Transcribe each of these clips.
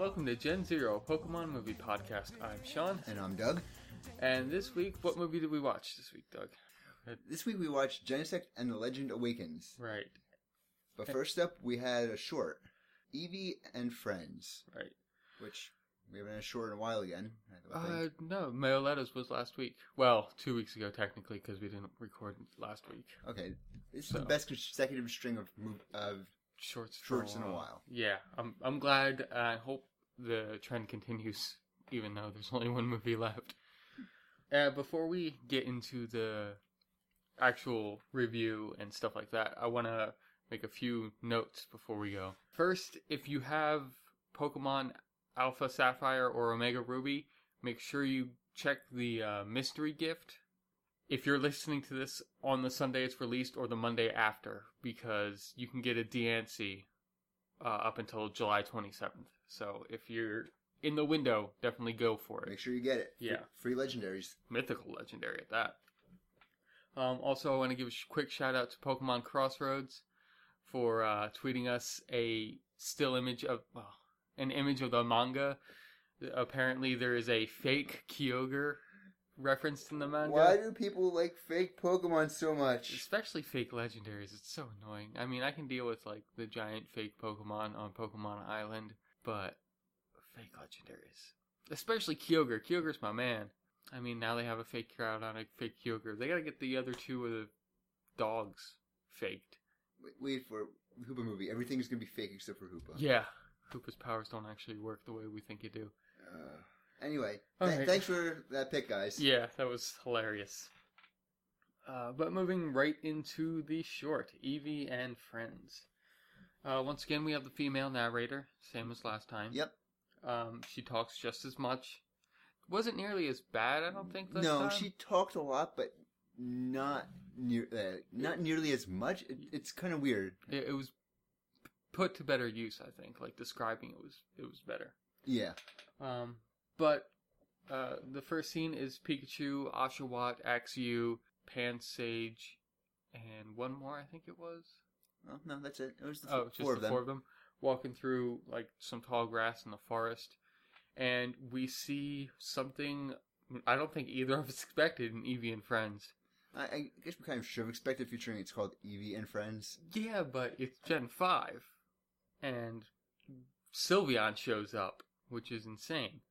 welcome to Gen Zero, Pokemon Movie Podcast. I'm Sean. And I'm Doug. And this week, what movie did we watch this week, Doug? This week we watched Genesect and the Legend Awakens. Right. But first up, we had a short, Eevee and Friends. Right. Which we haven't had a short in a while again, I think. No, Mayoletta's was last week. Well, 2 weeks ago, technically, because we didn't record last week. Okay. This is the best consecutive string of Shorts in a while. Yeah, I'm glad. I hope the trend continues, even though there's only one movie left. Before we get into the actual review and stuff like that, I want to make a few notes before we go. First, if you have Pokemon Alpha Sapphire or Omega Ruby, make sure you check the mystery gift if you're listening to this on the Sunday it's released or the Monday after, because you can get a Diancie up until July 27th. So if you're in the window, definitely go for it. Make sure you get it. Yeah. Free legendaries. Mythical legendary at that. Also, I want to give a quick shout out to Pokemon Crossroads for tweeting us a still image of, an image of the manga. Apparently there is a fake Kyogre referenced in the manga. Why do people like fake Pokemon so much? Especially fake legendaries. It's so annoying. I mean, I can deal with like the giant fake Pokemon on Pokemon Island, but fake legendaries. Especially Kyogre. Kyogre's my man. I mean, now they have a fake crowd on a fake Kyogre. They gotta get the other two of the dogs faked. Wait for Hoopa movie. Everything's gonna be fake except for Hoopa. Yeah. Hoopa's powers don't actually work the way we think it do. Anyway, right. Thanks for that pick, guys. Yeah, that was hilarious. But moving right into the short, Eevee and Friends. Once again, we have the female narrator, same as last time. Yep. She talks just as much. Wasn't nearly as bad, I don't think, this time. No, she talked a lot, but not nearly as much. It's kind of weird. It was put to better use, I think. Like, describing it was better. Yeah. But the first scene is Pikachu, Oshawott, Axew, Pansage, and one more, I think it was. Oh, no, that's it. It was just four of them. 4 of them. Walking through, like, some tall grass in the forest. And we see something I don't think either of us expected in Eevee and Friends. I guess we kind of should have expected, featuring it's called Eevee and Friends. Yeah, but it's Gen 5. And Sylveon shows up, which is insane.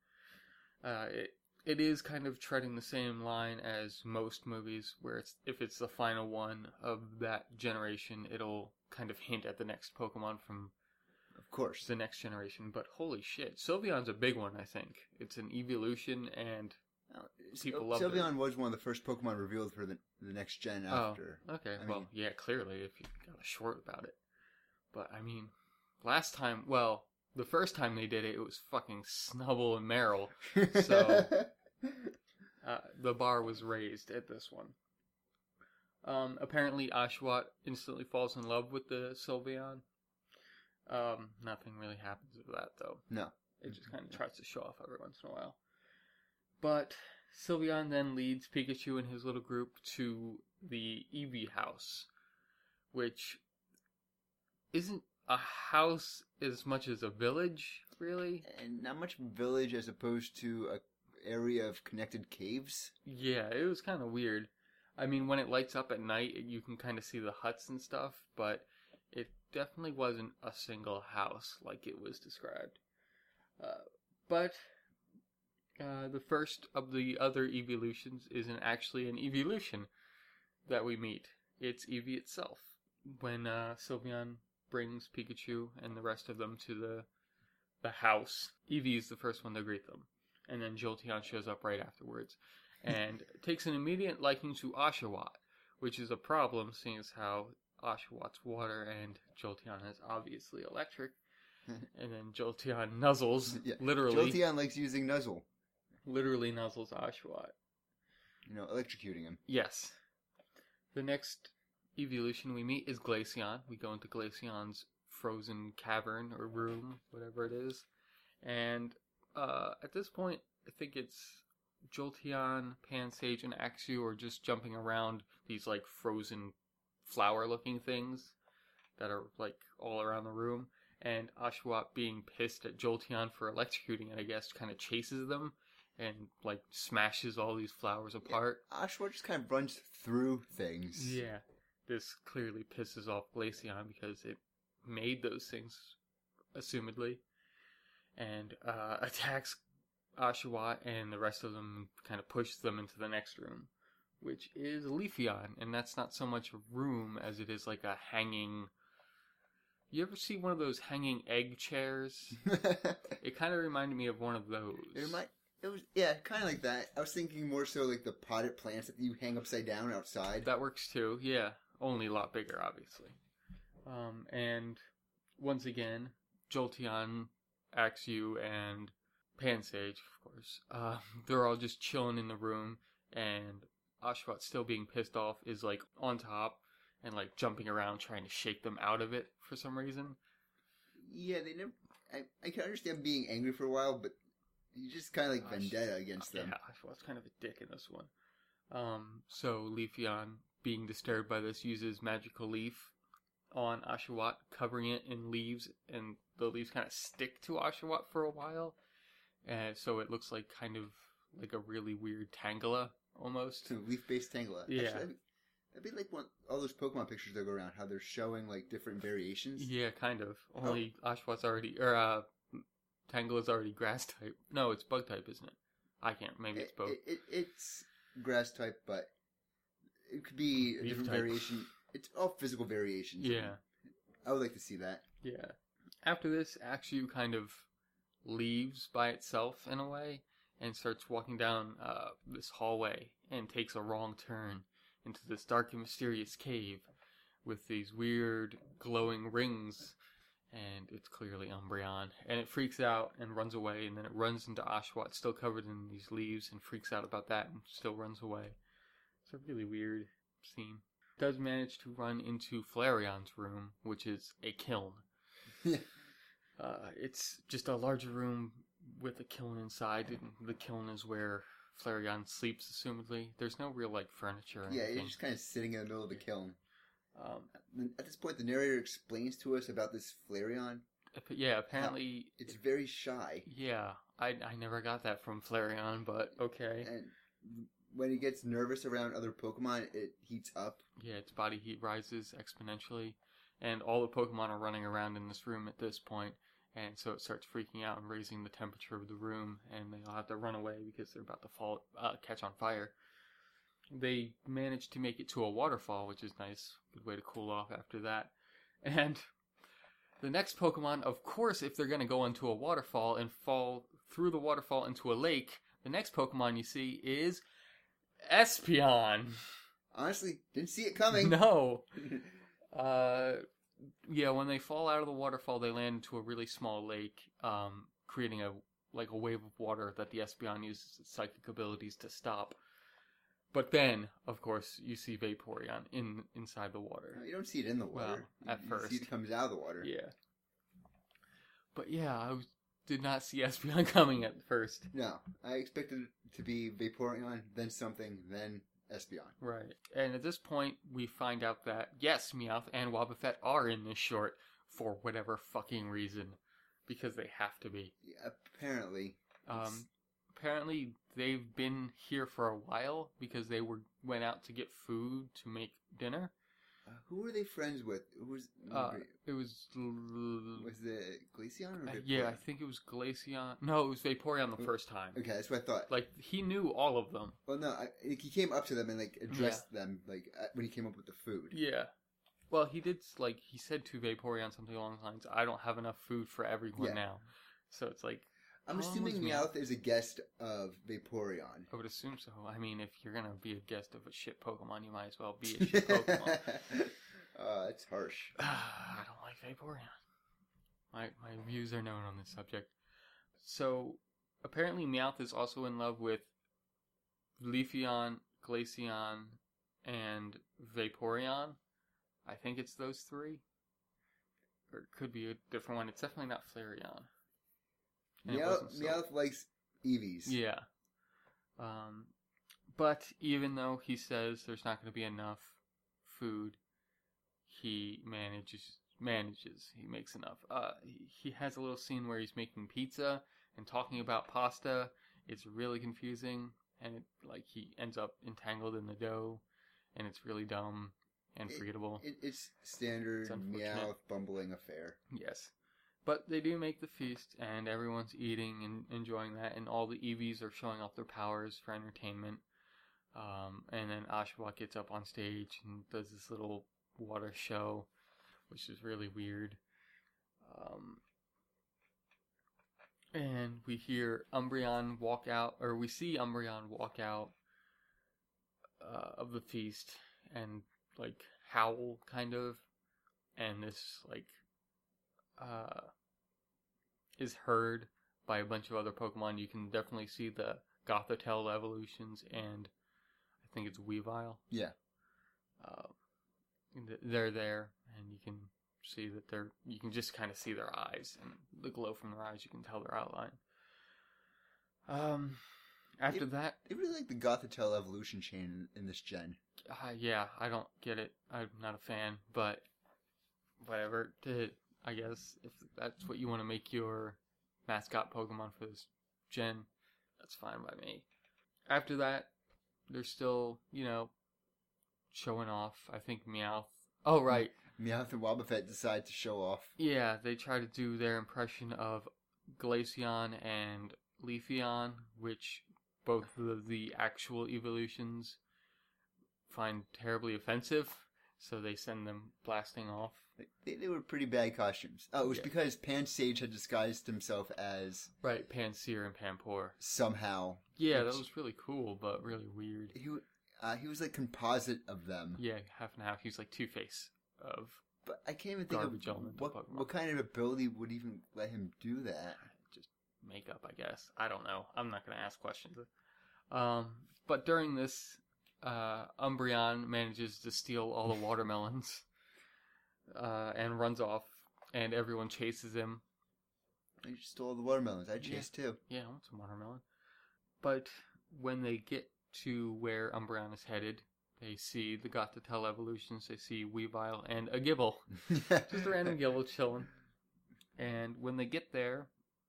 It is kind of treading the same line as most movies, where if it's the final one of that generation, it'll kind of hint at the next Pokemon from, of course, the next generation. But holy shit, Sylveon's a big one, I think. It's an evolution, and people love it. Sylveon was one of the first Pokemon revealed for the next gen after. Oh, okay. Well, yeah, clearly, if you got a short about it. But, I mean, the first time they did it, it was fucking Snubbull and Meryl. So, the bar was raised at this one. Apparently, Oshawott instantly falls in love with the Sylveon. Nothing really happens with that, though. No. It just kind of tries to show off every once in a while. But Sylveon then leads Pikachu and his little group to the Eevee house, which isn't a house as much as a village, really. And not much village as opposed to a area of connected caves. Yeah, it was kind of weird. I mean, when it lights up at night, you can kind of see the huts and stuff, but it definitely wasn't a single house like it was described. But the first of the other evolutions isn't actually an evolution that we meet. It's Eevee itself. When Sylveon brings Pikachu and the rest of them to the house, Eevee is the first one to greet them. And then Jolteon shows up right afterwards and takes an immediate liking to Oshawott, which is a problem seeing as how Oshawott's water and Jolteon is obviously electric. And then Jolteon nuzzles, literally. Jolteon likes using Nuzzle. Literally nuzzles Oshawott. Electrocuting him. Yes. The next evolution we meet is Glaceon. We go into Glaceon's frozen cavern or room, whatever it is. And at this point, I think it's Jolteon, Pansage, and Axew are just jumping around these like frozen flower-looking things that are like all around the room. And Oshawott, being pissed at Jolteon for electrocuting it, I guess, kind of chases them and, like, smashes all these flowers apart. Yeah, Oshawott just kind of runs through things. Yeah. This clearly pisses off Glaceon because it made those things, assumedly, and attacks Oshawott, and the rest of them kind of pushes them into the next room, which is Leafeon, and that's not so much a room as it is like a hanging... You ever see one of those hanging egg chairs? It kind of reminded me of one of those. It was, yeah, kind of like that. I was thinking more so like the potted plants that you hang upside down outside. That works too, yeah. Only a lot bigger, obviously. And once again, Jolteon, Axew, and Pansage, of course, they're all just chilling in the room, and Oshawott, still being pissed off, is like on top and like jumping around trying to shake them out of it for some reason. Yeah, they never. I can understand being angry for a while, but you just kind of like vendetta against them. Yeah, Oshawott's kind of a dick in this one. So Leafeon, being disturbed by this, uses Magical Leaf on Oshawott, covering it in leaves, and the leaves kind of stick to Oshawott for a while, and so it looks like kind of like a really weird Tangela almost. Leaf-based Tangela. Yeah. Actually, that'd be like all those Pokemon pictures that go around, how they're showing like different variations. Yeah, kind of. Only Oshawott's already, or Tangela's already grass type. No, it's bug type, isn't it? I can't. Maybe it's both. It's grass type, but it could be a different variation. It's all physical variations. Yeah. I would like to see that. Yeah. After this, Axew kind of leaves by itself in a way and starts walking down this hallway and takes a wrong turn into this dark and mysterious cave with these weird glowing rings, and it's clearly Umbreon. And it freaks out and runs away, and then it runs into Oshawott, still covered in these leaves, and freaks out about that and still runs away. It's a really weird scene. It does manage to run into Flareon's room, which is a kiln. It's just a larger room with a kiln inside, and the kiln is where Flareon sleeps, assumedly. There's no real, like, furniture or anything. You're just kind of sitting in the middle of the kiln. At this point, the narrator explains to us about this Flareon. Yeah, apparently... It's very shy. Yeah, I never got that from Flareon, but okay. And when it gets nervous around other Pokemon, it heats up. Yeah, its body heat rises exponentially, and all the Pokemon are running around in this room at this point, and so it starts freaking out and raising the temperature of the room, and they all have to run away because they're about to catch on fire. They manage to make it to a waterfall, which is nice. Good way to cool off after that. And the next Pokemon, of course, if they're going to go into a waterfall and fall through the waterfall into a lake, the next Pokemon you see is Espeon. Honestly, didn't see it coming. No. Yeah, when they fall out of the waterfall, they land into a really small lake, creating a wave of water that the Espeon uses its psychic abilities to stop. But then, of course, you see Vaporeon inside the water. No, you don't see it in the water. Well, at first. You see it comes out of the water. Yeah. But yeah, I did not see Espeon coming at first. No, I expected it to be Vaporeon, then something, then Espeon. Right. And at this point, we find out that, yes, Meowth and Wobbuffet are in this short for whatever fucking reason. Because they have to be. Yeah, apparently. Apparently, they've been here for a while because they went out to get food to make dinner. Who were they friends with? Who was? It was. Was it Glaceon or Vaporeon? Yeah, I think it was Glaceon. No, it was Vaporeon the first time. Okay, that's what I thought. Like, he knew all of them. Well, no, he came up to them and addressed them when he came up with the food. Yeah. Well, he did he said to Vaporeon something along the lines, "I don't have enough food for everyone now." So it's like. I'm assuming Meowth is a guest of Vaporeon. I would assume so. I mean, if you're going to be a guest of a shit Pokemon, you might as well be a shit Pokemon. It's harsh. I don't like Vaporeon. My views are known on this subject. So, apparently Meowth is also in love with Leafeon, Glaceon, and Vaporeon. I think it's those three. Or it could be a different one. It's definitely not Flareon. Meowth likes Eevees. Yeah. But even though he says there's not going to be enough food, he manages manages. He makes enough. He has a little scene where he's making pizza and talking about pasta. It's really confusing, and he ends up entangled in the dough, and it's really dumb and forgettable. It's standard Meowth bumbling affair. Yes. But they do make the feast, and everyone's eating and enjoying that, and all the Eevees are showing off their powers for entertainment. And then Oshawott gets up on stage and does this little water show, which is really weird. And we hear Umbreon walk out, or we see Umbreon walk out of the feast and howl kind of, and this is heard by a bunch of other Pokemon. You can definitely see the Gothitelle evolutions, and I think it's Weavile. Yeah. They're there, and you can see that you can just kind of see their eyes, and the glow from their eyes, you can tell their outline. After that... They really like the Gothitelle evolution chain in this gen. Yeah, I don't get it. I'm not a fan, but whatever. I guess if that's what you want to make your mascot Pokemon for this gen, that's fine by me. After that, they're still, showing off. I think Meowth. Oh, right. Meowth and Wobbuffet decide to show off. Yeah, they try to do their impression of Glaceon and Leafeon, which both of the actual evolutions find terribly offensive, so they send them blasting off. They were pretty bad costumes. Oh, it was because Pansage had disguised himself as... Right, Pansear and Panpour. Somehow. Yeah, that was really cool, but really weird. He was like composite of them. Yeah, half and half. He was like Two-Face of... But I can't even think of what kind of ability would even let him do that. Just makeup, I guess. I don't know. I'm not going to ask questions. But during this, Umbreon manages to steal all the watermelons and runs off, and everyone chases him. I just stole all the watermelons. I chased too. Yeah, I want some watermelon. But when they get to where Umbreon is headed, they see the Gothitelle evolutions. They see Weavile and a Gible. Just a random Gible chilling. And when they get there,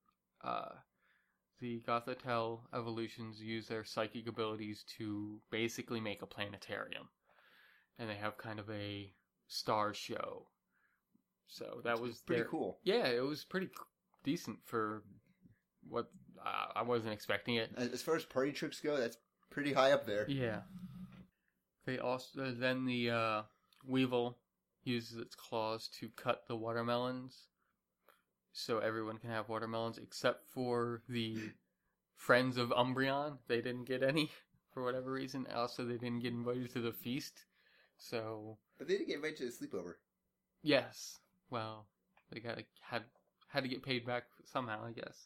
the Gothitelle evolutions use their psychic abilities to basically make a planetarium. And they have kind of a star show. So that was pretty cool. Yeah, it was pretty decent for what I wasn't expecting it. As far as party tricks go, that's pretty high up there. Yeah. They also then the Weevil uses its claws to cut the watermelons, so everyone can have watermelons except for the friends of Umbreon. They didn't get any for whatever reason. Also, they didn't get invited to the feast. But they did get invited to the sleepover. Yes. Well, they had to get paid back somehow, I guess.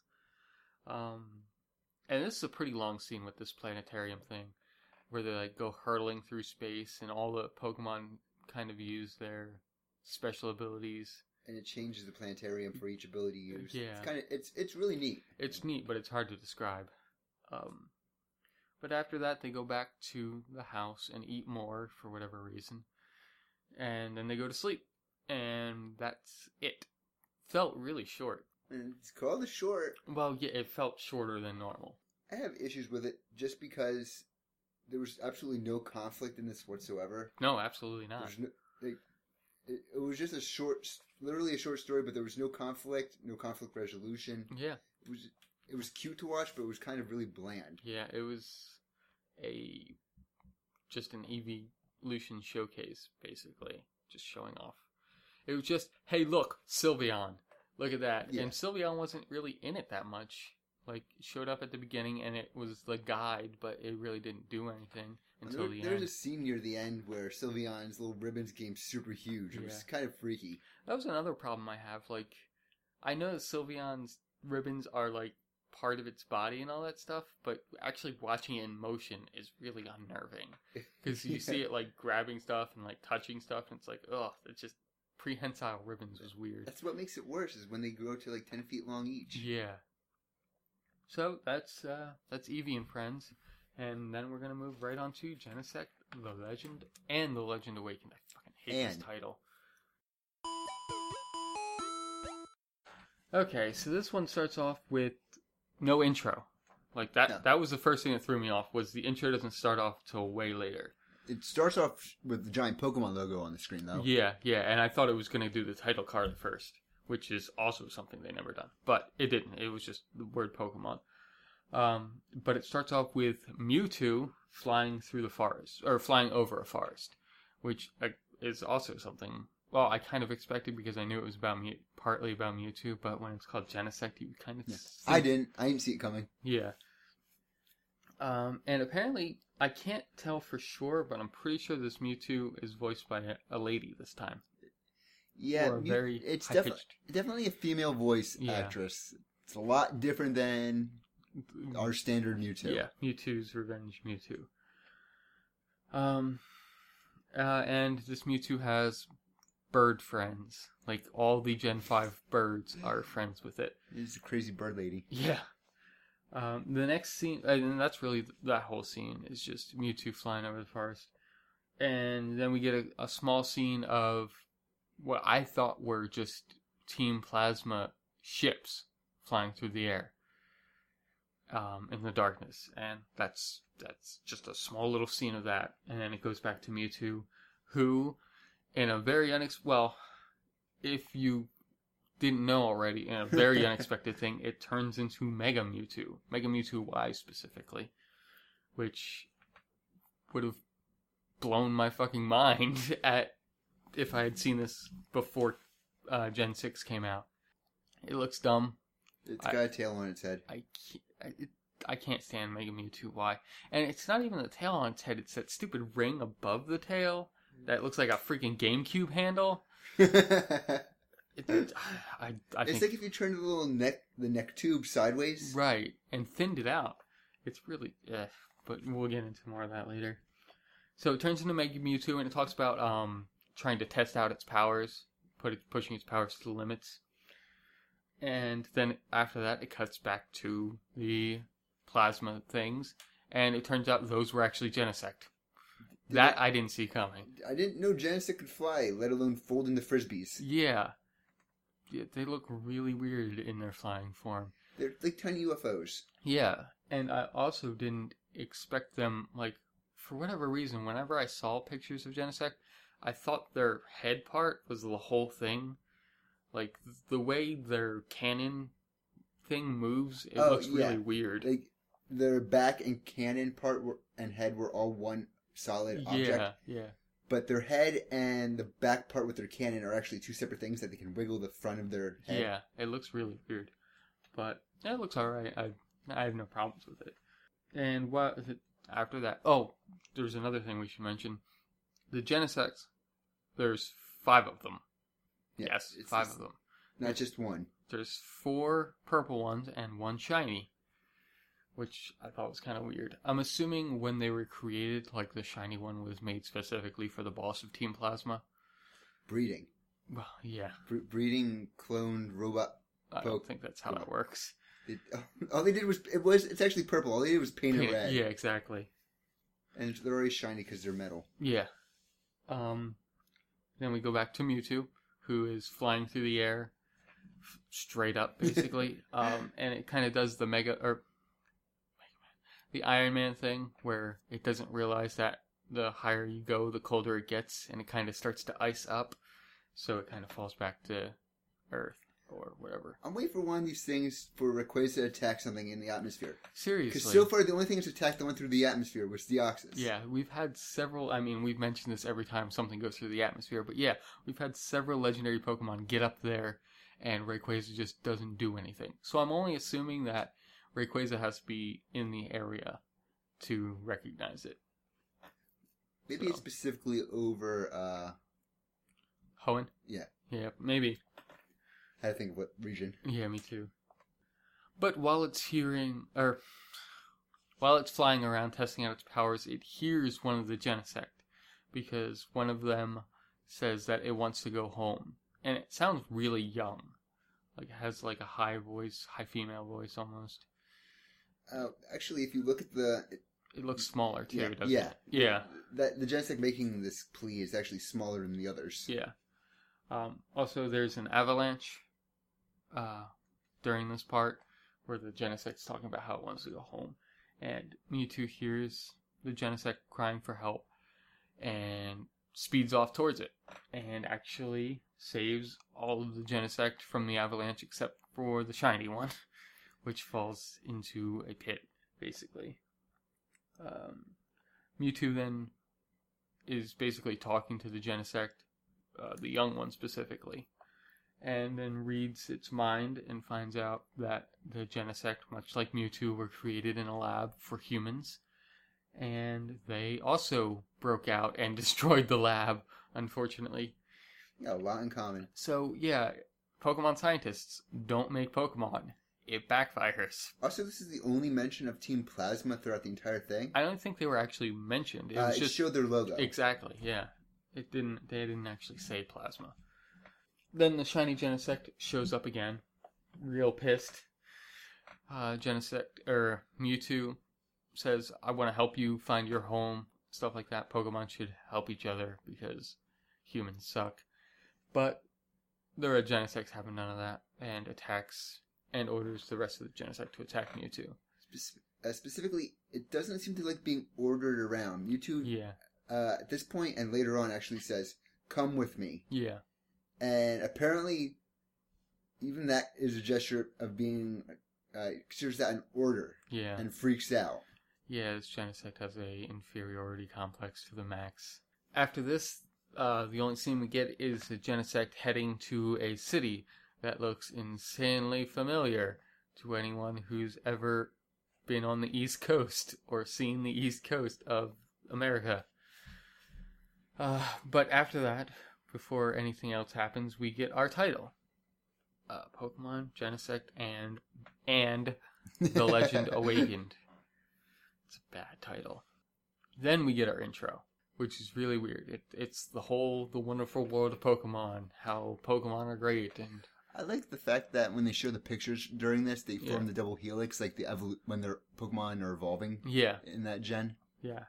And this is a pretty long scene with this planetarium thing, where they go hurtling through space, and all the Pokemon kind of use their special abilities. And it changes the planetarium for each ability used. Yeah, it's really neat. It's neat, but it's hard to describe. But after that, they go back to the house and eat more for whatever reason, and then they go to sleep, and that's it. Felt really short. And it's called a short. Well, yeah, it felt shorter than normal. I have issues with it just because there was absolutely no conflict in this whatsoever. No, absolutely not. It was just literally a short story, but there was no conflict resolution. Yeah. It was cute to watch, but it was kind of really bland. Yeah, it was just an evolution showcase, basically. Just showing off. It was just, hey, look, Sylveon. Look at that. Yeah. And Sylveon wasn't really in it that much. It showed up at the beginning, and it was the guide, but it really didn't do anything until the end. There's a scene near the end where Sylveon's little ribbons became super huge. It was kind of freaky. That was another problem I have. I know that Sylveon's ribbons are, part of its body and all that stuff, but actually watching it in motion is really unnerving. Because you see it, grabbing stuff and, touching stuff, and it's ugh, it's just... Prehensile ribbons was weird. That's what makes it worse, is when they grow to 10 feet long each. Yeah. So that's Eevee and Friends, and then we're gonna move right on to Genesect, The Legend, and The Legend Awakened. I fucking hate this title. Okay, so this one starts off with no intro. Like that. No. That was the first thing that threw me off. Was the intro doesn't start off till way later. It starts off with the giant Pokemon logo on the screen, though. Yeah, and I thought it was going to do the title card at first, which is also something they never done. But it didn't. It was just the word Pokemon. But it starts off with Mewtwo flying through the forest, or flying over a forest, which is also something, well, I kind of expected because I knew it was partly about Mewtwo, but when it's called Genesect, you kind of I didn't see it coming. Yeah. And apparently, I can't tell for sure, but I'm pretty sure this Mewtwo is voiced by a lady this time. Yeah, Or a very it's high-pitched. definitely a female voice actress. It's a lot different than our standard Mewtwo. Yeah, Mewtwo's Revenge Mewtwo. And this Mewtwo has bird friends. Like, all the Gen 5 birds are friends with it. It's a crazy bird lady. Yeah. The next scene, and that's really that whole scene, is just Mewtwo flying over the forest. And then we get a small scene of what I thought were just Team Plasma ships flying through the air in the darkness. And that's just a small little scene of that. And then it goes back to Mewtwo, who, in a very if you didn't know already, in a very unexpected thing, it turns into Mega Mewtwo Y specifically, which would have blown my fucking mind if I had seen this before Gen 6 came out. It looks dumb. It's got a tail on its head. I can't stand Mega Mewtwo Y. And it's not even the tail on its head, it's that stupid ring above the tail that looks like a freaking GameCube handle. I think, it's like if you turn the neck tube sideways. Right, and thinned it out. It's really, but we'll get into more of that later. So it turns into Mega Mewtwo, and it talks about trying to test out its powers, pushing its powers to the limits. And then after that, it cuts back to the plasma things, and it turns out those were actually Genesect. That I didn't see coming. I didn't know Genesect could fly, let alone fold into frisbees. Yeah, they look really weird in their flying form. They're like tiny UFOs. Yeah, and I also didn't expect them, like, for whatever reason, whenever I saw pictures of Genesect, I thought their head part was the whole thing. Like, the way their cannon thing moves, it looks really weird. Like, their back and cannon part and head were all one solid object. Yeah. But their head and the back part with their cannon are actually two separate things that they can wiggle the front of their head. Yeah, it looks really weird. But it looks alright. I have no problems with it. And what after that? Oh, there's another thing we should mention. The Genesects, there's 5 of them. Yeah, yes, 5 of them. Not just one. There's 4 purple ones and 1 shiny, which I thought was kind of weird. I'm assuming when they were created, like, the shiny one was made specifically for the boss of Team Plasma. Breeding. Well, yeah. Breeding cloned robot. I don't think that's how that works. All they did was it's actually purple. All they did was paint it red. Yeah, exactly. And they're always shiny because they're metal. Yeah. Then we go back to Mewtwo, who is flying through the air, straight up, basically. And it kind of does the the Iron Man thing, where it doesn't realize that the higher you go, the colder it gets, and it kind of starts to ice up, so it kind of falls back to Earth, or whatever. I'm waiting for one of these things for Rayquaza to attack something in the atmosphere. Seriously. Because so far, the only thing that's attacked that went through the atmosphere was Deoxys. Yeah, we've had several, we've mentioned this every time something goes through the atmosphere, but yeah, we've had several legendary Pokemon get up there, and Rayquaza just doesn't do anything. So I'm only assuming that Rayquaza has to be in the area to recognize it. Maybe it's specifically over, Hoenn? Yeah. Yeah, maybe. I had to think of what region. Yeah, me too. But while it's flying around testing out its powers, it hears one of the Genesect, because one of them says that it wants to go home. And it sounds really young. Like, it has like a high female voice almost. Actually, if you look at it looks smaller too, doesn't yeah. it? Yeah. The Genesect making this plea is actually smaller than the others. Yeah. Also, there's an avalanche during this part where the Genesect's talking about how it wants to go home. And Mewtwo hears the Genesect crying for help and speeds off towards it and actually saves all of the Genesect from the avalanche except for the shiny one, which falls into a pit, basically. Mewtwo then is basically talking to the Genesect, the young one specifically, and then reads its mind and finds out that the Genesect, much like Mewtwo, were created in a lab for humans, and they also broke out and destroyed the lab, unfortunately. Yeah, a lot in common. So, yeah, Pokemon scientists don't make Pokemon. It backfires. Also, this is the only mention of Team Plasma throughout the entire thing. I don't think they were actually mentioned. It was just showed their logo. Exactly, yeah. They didn't actually say Plasma. Then the shiny Genesect shows up again, real pissed. Mewtwo says, "I want to help you find your home," stuff like that. Pokemon should help each other because humans suck. But the red Genesect having none of that and attacks and orders the rest of the Genesect to attack Mewtwo. Specifically, it doesn't seem to like being ordered around. Mewtwo, at this point and later on, actually says, "Come with me." Yeah. And apparently, even that is a gesture of being, considers that an order. Yeah. And freaks out. Yeah, this Genesect has a inferiority complex to the max. After this, the only scene we get is the Genesect heading to a city that looks insanely familiar to anyone who's ever been on the East Coast or seen the East Coast of America. But after that, before anything else happens, we get our title. Pokemon, Genesect, and The Legend Awakened. It's a bad title. Then we get our intro, which is really weird. It's the wonderful world of Pokemon, how Pokemon are great, and I like the fact that when they show the pictures during this, they form the double helix, like when their Pokemon are evolving. Yeah. In that gen. Yeah.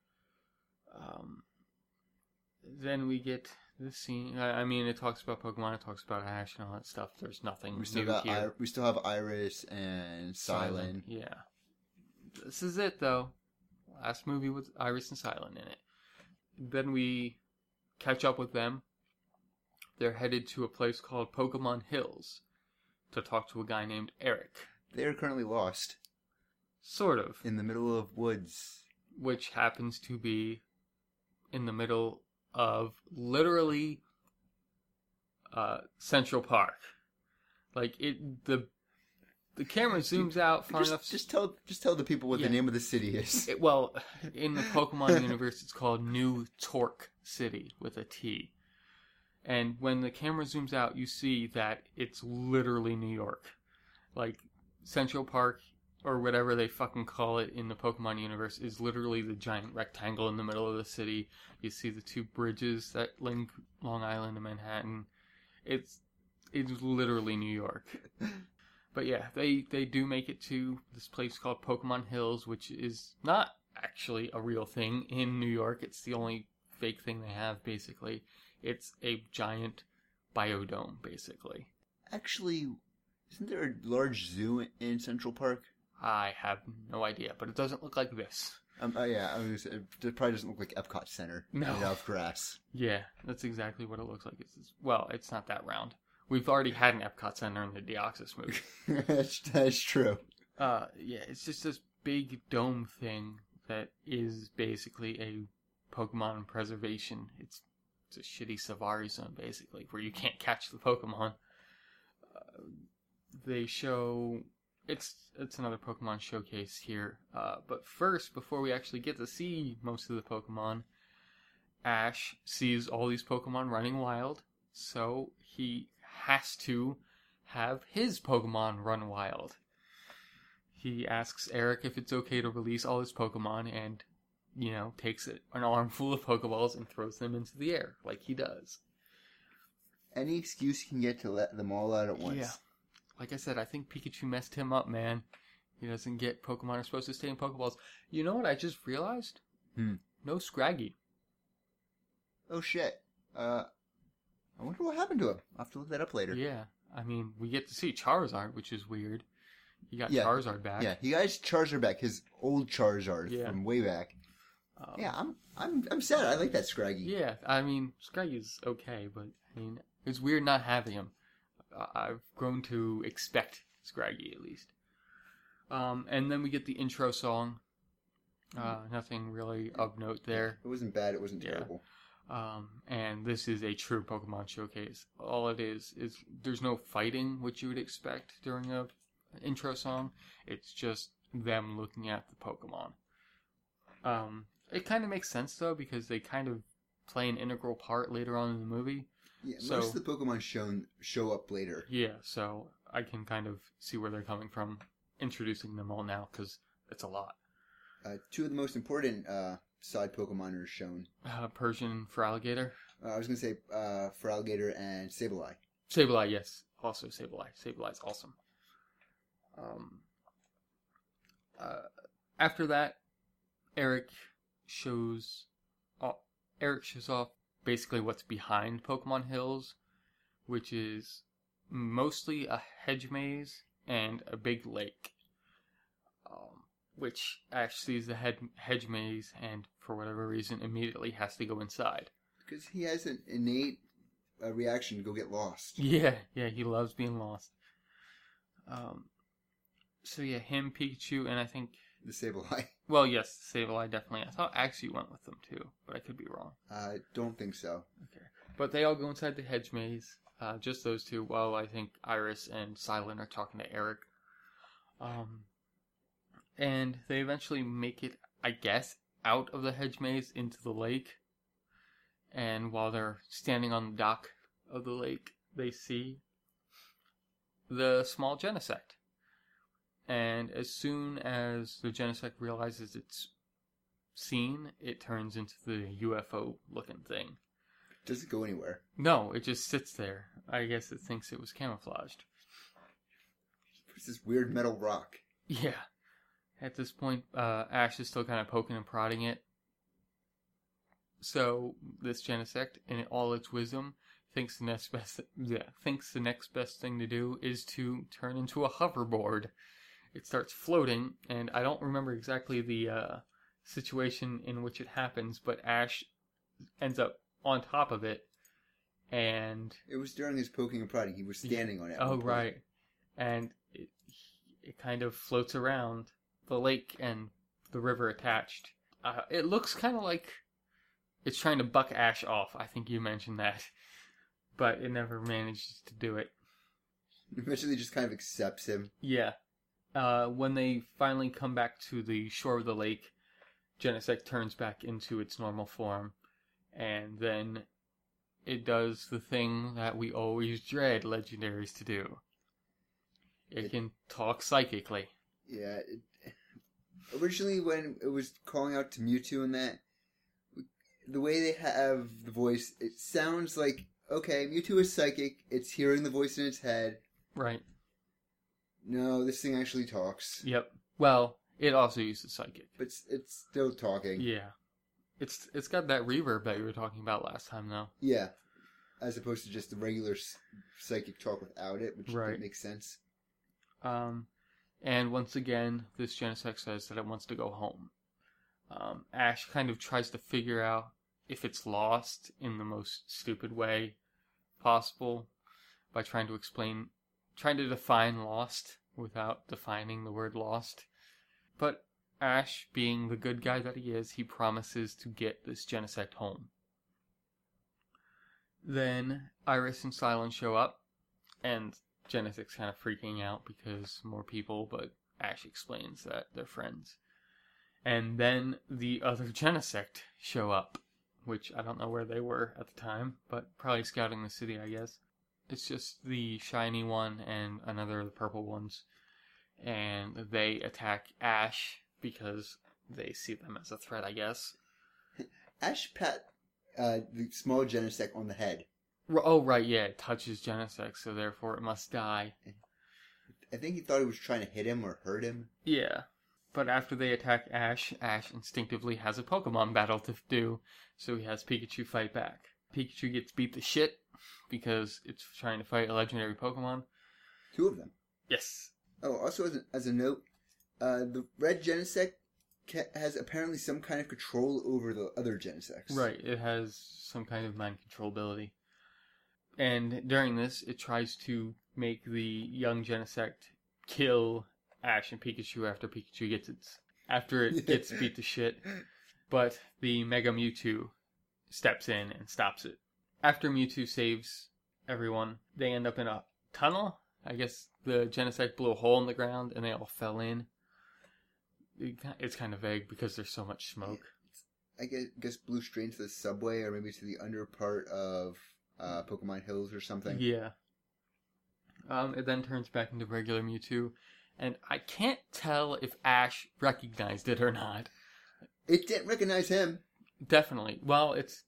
Then we get this scene. I mean, it talks about Pokemon, it talks about Ash and all that stuff. There's nothing new here. We still have Iris and Silent. Yeah. This is it, though. Last movie with Iris and Silent in it. Then we catch up with them. They're headed to a place called Pokemon Hills to talk to a guy named Eric. They are currently lost. Sort of. In the middle of woods. Which happens to be in the middle of literally Central Park. Like the camera zooms out far enough. Just tell the people what the name of the city is. Well, in the Pokemon universe, it's called New Torque City with a T. And when the camera zooms out, you see that it's literally New York. Like, Central Park, or whatever they fucking call it in the Pokemon universe, is literally the giant rectangle in the middle of the city. You see the two bridges that link Long Island to Manhattan. It's literally New York. But yeah, they do make it to this place called Pokemon Hills, which is not actually a real thing in New York. It's the only fake thing they have, basically. It's a giant biodome, basically. Actually, isn't there a large zoo in Central Park? I have no idea, but it doesn't look like this. Yeah, it probably doesn't look like Epcot Center. No. Made out of grass. Yeah, that's exactly what it looks like. It's not that round. We've already had an Epcot Center in the Deoxys movie. That's true. Yeah, it's just this big dome thing that is basically a Pokemon preservation. It's a shitty Safari Zone, basically, where you can't catch the Pokemon. They show... It's another Pokemon showcase here. But first, before we actually get to see most of the Pokemon, Ash sees all these Pokemon running wild, so he has to have his Pokemon run wild. He asks Eric if it's okay to release all his Pokemon and, takes an armful of Pokeballs and throws them into the air, like he does. Any excuse he can get to let them all out at once. Yeah. Like I said, I think Pikachu messed him up, man. He doesn't get Pokemon are supposed to stay in Pokeballs. You know what I just realized? No Scraggy. Oh, shit. I wonder what happened to him. I'll have to look that up later. Yeah. I mean, we get to see Charizard, which is weird. He got Yeah. Charizard back. Yeah, he got his Charizard back, his old Charizard from way back. Yeah, I'm sad. I like that Scraggy. Yeah, I mean, Scraggy's okay, but I mean, it's weird not having him. I've grown to expect Scraggy at least. And then we get the intro song. Nothing really of note there. It wasn't bad. It wasn't terrible. And this is a true Pokemon showcase. All it is there's no fighting, which you would expect during an intro song. It's just them looking at the Pokemon. It kind of makes sense, though, because they kind of play an integral part later on in the movie. Yeah, most of the Pokemon show up later. Yeah, so I can kind of see where they're coming from, introducing them all now, because it's a lot. Two of the most important side Pokemon are shown. Persian Feraligatr. I was going to say Feraligatr and Sableye. Sableye, yes. Also Sableye. Sableye's awesome. After that, Eric shows off basically what's behind Pokemon Hills, which is mostly a hedge maze and a big lake. Which Ash sees the hedge maze and, for whatever reason, immediately has to go inside. Because he has an innate reaction to go get lost. Yeah, he loves being lost. So yeah, him, Pikachu, and I think... The Sableye. Well, yes, Sableye, definitely. I thought Axew went with them, too, but I could be wrong. I don't think so. Okay. But they all go inside the hedge maze, just those two, while I think Iris and Silent are talking to Eric. And they eventually make it, I guess, out of the hedge maze into the lake. And while they're standing on the dock of the lake, they see the small Genesect. And as soon as the Genesect realizes it's seen, it turns into the UFO-looking thing. Does it go anywhere? No, it just sits there. I guess it thinks it was camouflaged. It's this weird metal rock. Yeah. At this point, Ash is still kind of poking and prodding it. So, this Genesect, in all its wisdom, thinks the next best thing to do is to turn into a hoverboard. It starts floating, and I don't remember exactly the situation in which it happens, but Ash ends up on top of it, and... It was during his poking and prodding. He was standing on it. Oh, right. And it kind of floats around the lake and the river attached. It looks kind of like it's trying to buck Ash off. I think you mentioned that. But it never manages to do it. Eventually just kind of accepts him. Yeah. When they finally come back to the shore of the lake, Genesect turns back into its normal form. And then it does the thing that we always dread legendaries to do. It can talk psychically. Yeah. Originally, when it was calling out to Mewtwo and that, the way they have the voice, it sounds like, okay, Mewtwo is psychic, it's hearing the voice in its head. Right. No, this thing actually talks. Yep. Well, it also uses psychic. But it's still talking. Yeah. It's got that reverb that you were talking about last time, though. Yeah. As opposed to just the regular psychic talk without it, which makes sense. And once again, this Genesect says that it wants to go home. Ash kind of tries to figure out if it's lost in the most stupid way possible by trying to define lost without defining the word lost. But Ash, being the good guy that he is, he promises to get this Genesect home. Then Iris and Silent show up, and Genesect's kind of freaking out because more people, but Ash explains that they're friends. And then the other Genesect show up, which I don't know where they were at the time, but probably scouting the city, I guess. It's just the shiny one and another of the purple ones. And they attack Ash because they see them as a threat, I guess. Ash pat the small Genesect on the head. Oh, right, yeah, it touches Genesect, so therefore it must die. I think he thought he was trying to hit him or hurt him. Yeah. But after they attack Ash, Ash instinctively has a Pokemon battle to do, so he has Pikachu fight back. Pikachu gets beat to shit, because it's trying to fight a legendary Pokemon. 2 of them. Yes. Oh, also as a note, the red Genesect has apparently some kind of control over the other Genesects. Right, it has some kind of mind control ability. And during this, it tries to make the young Genesect kill Ash and Pikachu after it gets beat to shit. But the Mega Mewtwo steps in and stops it. After Mewtwo saves everyone, they end up in a tunnel. I guess the Genesect blew a hole in the ground and they all fell in. It's kind of vague because there's so much smoke. I guess blew straight into the subway or maybe to the under part of Pokemon Hills or something. Yeah. It then turns back into regular Mewtwo. And I can't tell if Ash recognized it or not. It didn't recognize him. Definitely. Well, it's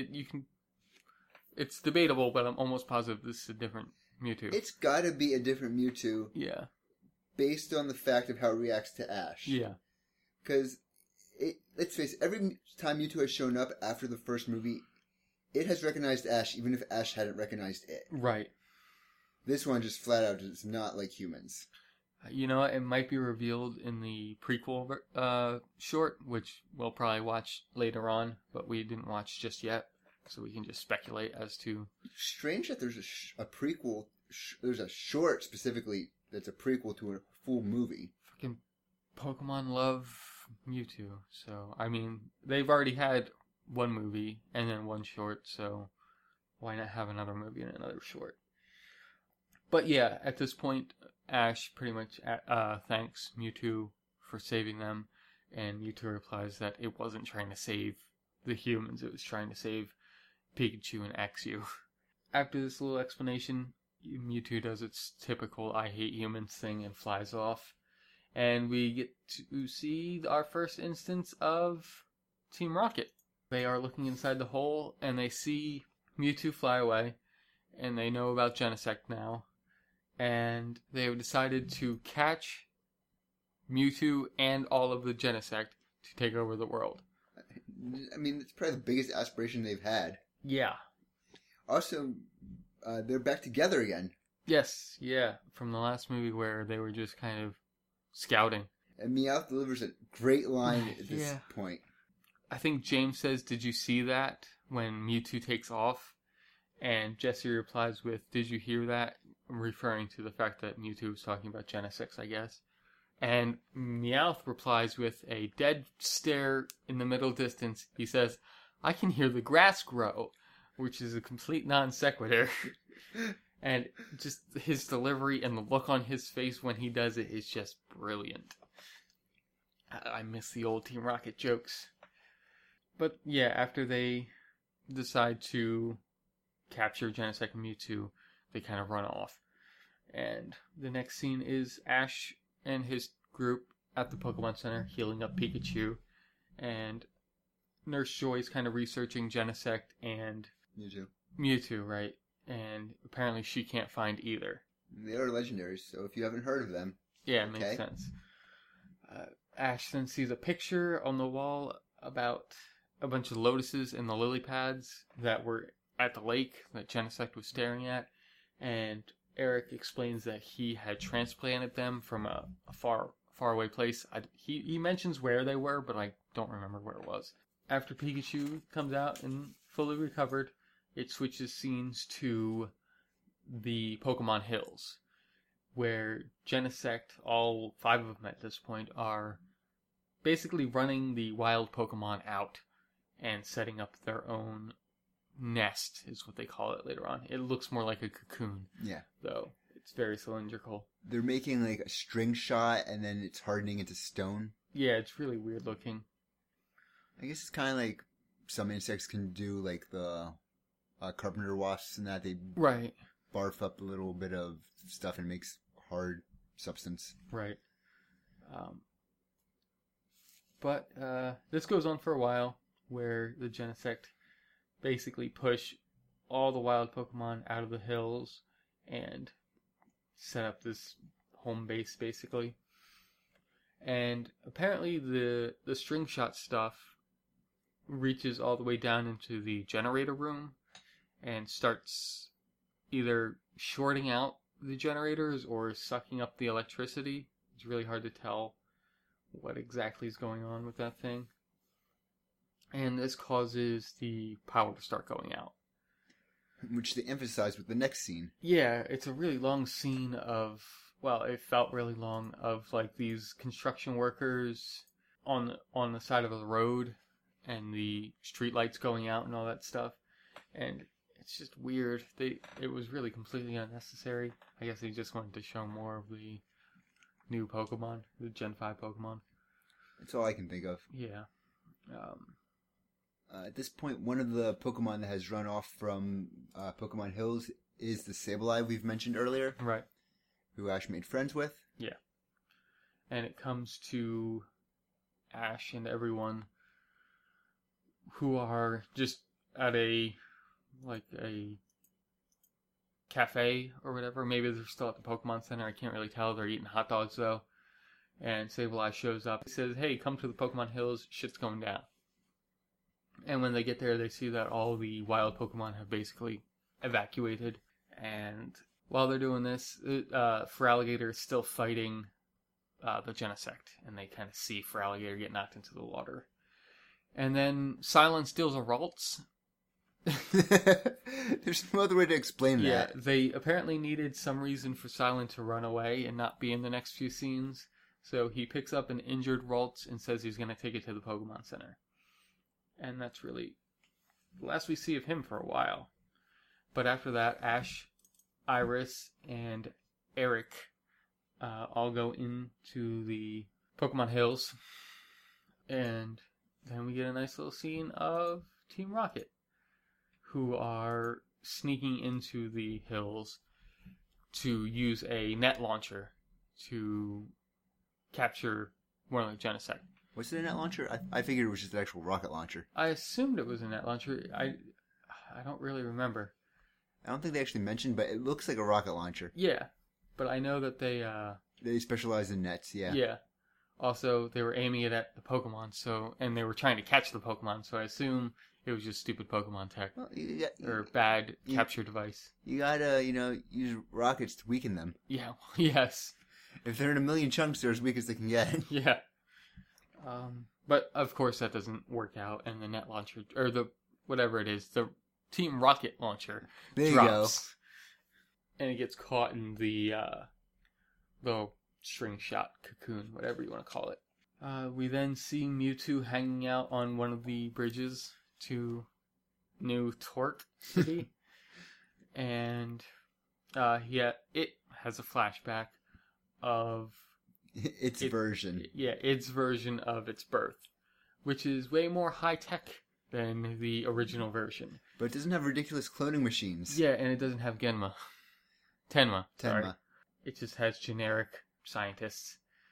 debatable, but I'm almost positive this is a different Mewtwo. It's gotta be a different Mewtwo. Yeah. Based on the fact of how it reacts to Ash. Yeah. Because, let's face it, every time Mewtwo has shown up after the first movie, it has recognized Ash, even if Ash hadn't recognized it. Right. This one just flat out is not like humans. You know what? It might be revealed in the prequel short, which we'll probably watch later on, but we didn't watch just yet, so we can just speculate as to... Strange that there's a prequel, there's a short specifically that's a prequel to a full movie. Fucking Pokemon love Mewtwo, so, I mean, they've already had one movie and then one short, so why not have another movie and another short? But yeah, at this point, Ash pretty much thanks Mewtwo for saving them, and Mewtwo replies that it wasn't trying to save the humans, it was trying to save Pikachu and Axew. After this little explanation, Mewtwo does its typical I hate humans thing and flies off, and we get to see our first instance of Team Rocket. They are looking inside the hole, and they see Mewtwo fly away, and they know about Genesect now. And they have decided to catch Mewtwo and all of the Genesect to take over the world. I mean, it's probably the biggest aspiration they've had. Yeah. Also, they're back together again. Yes, yeah. From the last movie where they were just kind of scouting. And Meowth delivers a great line at this point. I think James says, "Did you see that?" when Mewtwo takes off. And Jesse replies with, "Did you hear that?" referring to the fact that Mewtwo was talking about Genesect, I guess. And Meowth replies with a dead stare in the middle distance. He says, "I can hear the grass grow," which is a complete non sequitur. And just his delivery and the look on his face when he does it is just brilliant. I miss the old Team Rocket jokes. But yeah, after they decide to capture Genesect and Mewtwo, they kind of run off. And the next scene is Ash and his group at the Pokemon Center healing up Pikachu. And Nurse Joy's kind of researching Genesect and Mewtwo, right? And apparently she can't find either. They are legendaries, so if you haven't heard of them... Yeah, it makes sense. Ash then sees a picture on the wall about a bunch of lotuses and the lily pads that were at the lake that Genesect was staring at, and Eric explains that he had transplanted them from a far away place. He mentions where they were, but I don't remember where it was. After Pikachu comes out and fully recovered, it switches scenes to the Pokemon Hills, where Genesect, all 5 of them at this point, are basically running the wild Pokemon out and setting up their own nest, is what they call it later on. It looks more like a cocoon. Yeah. Though. It's very cylindrical. They're making like a string shot and then it's hardening into stone. Yeah, it's really weird looking. I guess it's kind of like some insects can do, like the carpenter wasps and that. They barf up a little bit of stuff and makes hard substance. Right. But this goes on for a while, where the Genesect basically push all the wild Pokemon out of the hills and set up this home base, basically. And apparently the string shot stuff reaches all the way down into the generator room, and starts either shorting out the generators or sucking up the electricity. It's really hard to tell what exactly is going on with that thing. And this causes the power to start going out. Which they emphasize with the next scene. Yeah, it's a really long scene of, well, it felt really long, of like these construction workers on the side of the road and the street lights going out and all that stuff. And it's just weird. It was really completely unnecessary. I guess they just wanted to show more of the new Pokemon, the Gen 5 Pokemon. That's all I can think of. Yeah. At this point, one of the Pokemon that has run off from Pokemon Hills is the Sableye we've mentioned earlier. Right. Who Ash made friends with. Yeah. And it comes to Ash and everyone who are just at a cafe or whatever. Maybe they're still at the Pokemon Center. I can't really tell. They're eating hot dogs though. And Sableye shows up. He says, "Hey, come to the Pokemon Hills. Shit's going down." And when they get there, they see that all the wild Pokemon have basically evacuated. And while they're doing this, Feraligatr is still fighting the Genesect. And they kind of see Feraligatr get knocked into the water. And then Silent steals a Ralts. There's no other way to explain that. Yeah, they apparently needed some reason for Silent to run away and not be in the next few scenes. So he picks up an injured Ralts and says he's going to take it to the Pokemon Center. And that's really the last we see of him for a while. But after that, Ash, Iris, and Eric all go into the Pokemon Hills. And then we get a nice little scene of Team Rocket, who are sneaking into the hills to use a net launcher to capture one of the Genesect. Was it a net launcher? I figured it was just an actual rocket launcher. I assumed it was a net launcher. I don't really remember. I don't think they actually mentioned, but it looks like a rocket launcher. Yeah, but I know that they specialize in nets. Yeah. Yeah. Also, they were aiming it at the Pokemon, and they were trying to catch the Pokemon. So I assume it was just stupid Pokemon tech or bad capture device. You gotta, use rockets to weaken them. Yeah. Yes. If they're in a million chunks, they're as weak as they can get. Yeah. But of course that doesn't work out, and the net launcher, or the whatever it is, the Team Rocket launcher drops, and it gets caught in the string shot cocoon, whatever you want to call it. We then see Mewtwo hanging out on one of the bridges to New Torque City, and it has a flashback of its version. Yeah, its version of its birth, which is way more high-tech than the original version. But it doesn't have ridiculous cloning machines. Yeah, and it doesn't have Tenma. Sorry. Tenma. It just has generic scientists.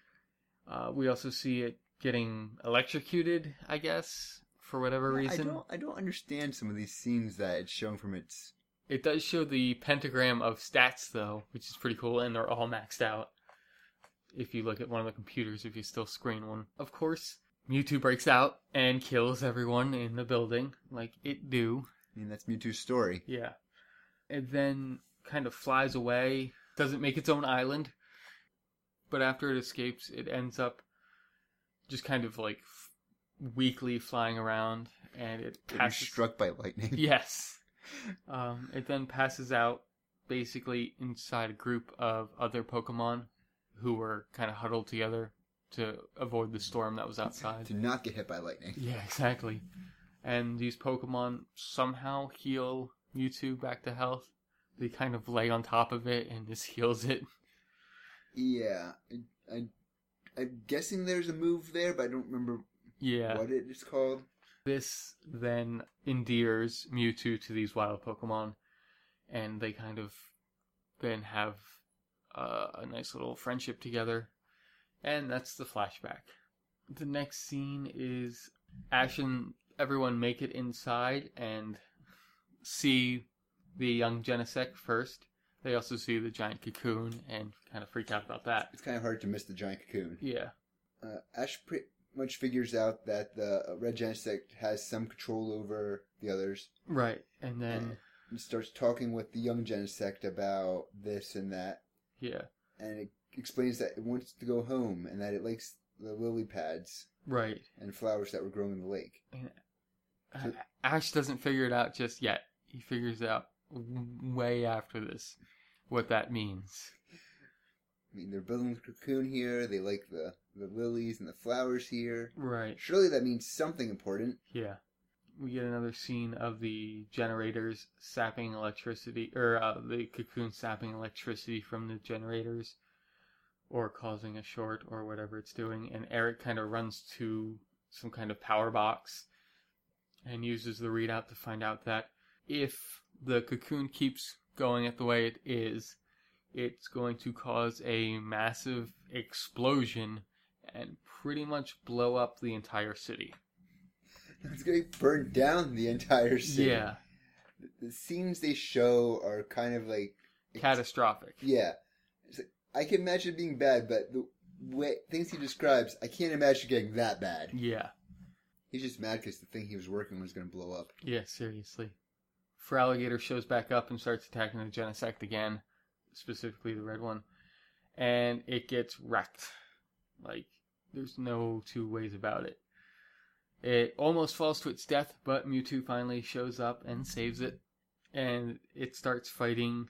We also see it getting electrocuted, I guess, for whatever reason. I don't understand some of these scenes that it's showing from its... It does show the pentagram of stats, though, which is pretty cool, and they're all maxed out. If you look at one of the computers, if you still screen one. Of course, Mewtwo breaks out and kills everyone in the building, like it do. I mean, that's Mewtwo's story. Yeah. And then kind of flies away, doesn't make its own island, but after it escapes, it ends up just kind of like weakly flying around, and it passes... struck by lightning. Yes. It then passes out basically inside a group of other Pokemon who were kind of huddled together to avoid the storm that was outside. To not get hit by lightning. Yeah, exactly. And these Pokemon somehow heal Mewtwo back to health. They kind of lay on top of it and this heals it. Yeah. I'm guessing there's a move there, but I don't remember what it is called. This then endears Mewtwo to these wild Pokemon, and they kind of then have a nice little friendship together, and that's the flashback. The next scene is Ash and everyone make it inside and see the young Genesect first. They also see the giant cocoon and kind of freak out about that. It's kind of hard to miss the giant cocoon. Yeah. Ash pretty much figures out that the red Genesect has some control over the others. Right, and then starts talking with the young Genesect about this and that. Yeah. And it explains that it wants to go home and that it likes the lily pads. Right. And flowers that were growing in the lake. Ash doesn't figure it out just yet. He figures it out way after this, what that means. I mean, they're building the cocoon here. They like the lilies and the flowers here. Right. Surely that means something important. Yeah. We get another scene of the generators sapping electricity, or the cocoon sapping electricity from the generators, or causing a short, or whatever it's doing. And Eric kind of runs to some kind of power box and uses the readout to find out that if the cocoon keeps going at the way it is, it's going to cause a massive explosion and pretty much blow up the entire city. It's going to burn down the entire city. Yeah. The scenes they show are kind of like... catastrophic. Yeah. Like, I can imagine it being bad, but the way things he describes, I can't imagine getting that bad. Yeah. He's just mad because the thing he was working on was going to blow up. Yeah, seriously. Feraligatr shows back up and starts attacking the Genesect again, specifically the red one, and it gets wrecked. Like, there's no two ways about it. It almost falls to its death, but Mewtwo finally shows up and saves it, and it starts fighting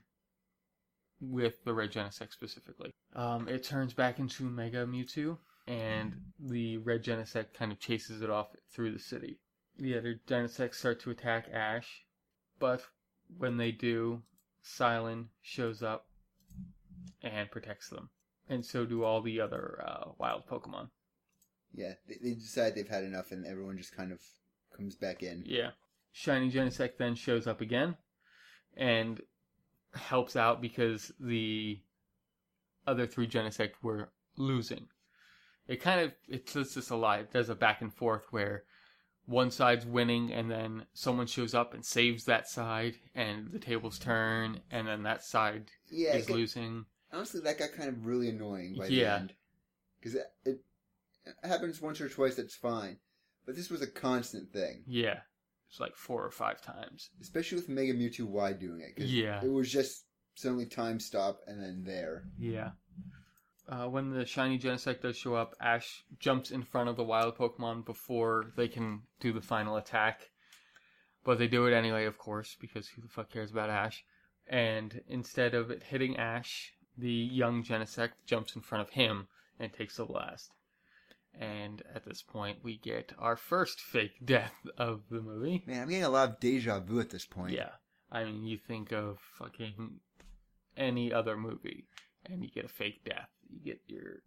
with the red Genesect specifically. It turns back into Mega Mewtwo, and the red Genesect kind of chases it off through the city. The other Genesects start to attack Ash, but when they do, Silent shows up and protects them. And so do all the other wild Pokemon. Yeah, they decide they've had enough and everyone just kind of comes back in. Yeah. Shiny Genesect then shows up again and helps out because the other three Genesect were losing. It does this a lot. It does a back and forth where one side's winning and then someone shows up and saves that side and the tables turn and then that side is losing. Honestly, that got kind of really annoying by the end. Because it happens once or twice, that's fine. But this was a constant thing. Yeah. It's like 4 or 5 times. Especially with Mega Mewtwo Y doing it. Cause it was just suddenly time stop and then there. Yeah. When the shiny Genesect does show up, Ash jumps in front of the wild Pokemon before they can do the final attack. But they do it anyway, of course, because who the fuck cares about Ash? And instead of it hitting Ash, the young Genesect jumps in front of him and takes the blast. And at this point, we get our first fake death of the movie. Man, I'm getting a lot of deja vu at this point. Yeah. I mean, you think of fucking any other movie, and you get a fake death. You get your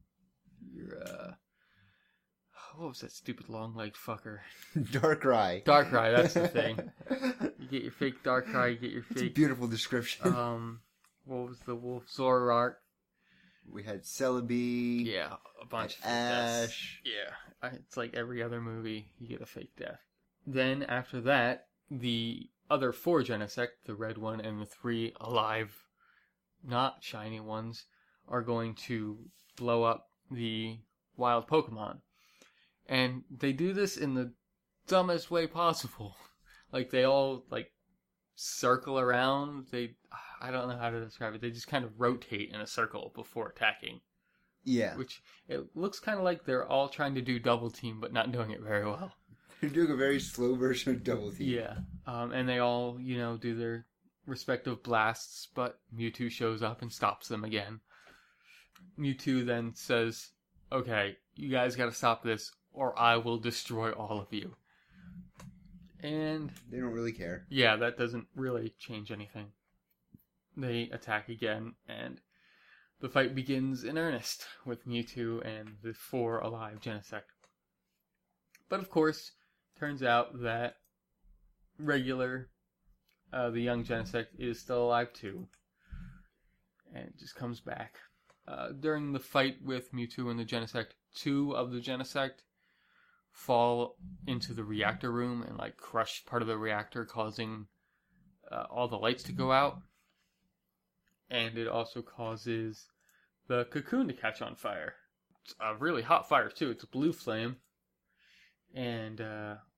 what was that stupid long-legged fucker? Darkrai. Darkrai, that's the thing. You get your fake Darkrai, you get your fake... It's a beautiful description. What was the wolf? Zoroark. We had Celebi. Yeah, a bunch of Ash. Deaths. Yeah, it's like every other movie, you get a fake death. Then, after that, the other 4 Genesect, the red one and the 3 alive, not shiny ones, are going to blow up the wild Pokemon. And they do this in the dumbest way possible. Like, they all, circle around. I don't know how to describe it. They just kind of rotate in a circle before attacking. Yeah. Which, it looks kind of like they're all trying to do double team, but not doing it very well. They're doing a very slow version of double team. Yeah. And they all, do their respective blasts, but Mewtwo shows up and stops them again. Mewtwo then says, okay, you guys gotta stop this, or I will destroy all of you. And they don't really care. Yeah, that doesn't really change anything. They attack again, and the fight begins in earnest with Mewtwo and the 4 alive Genesect. But of course, turns out that the young Genesect is still alive too. And it just comes back. During the fight with Mewtwo and the Genesect, 2 of the Genesect fall into the reactor room and crush part of the reactor, causing all the lights to go out. And it also causes the cocoon to catch on fire. It's a really hot fire too. It's a blue flame. And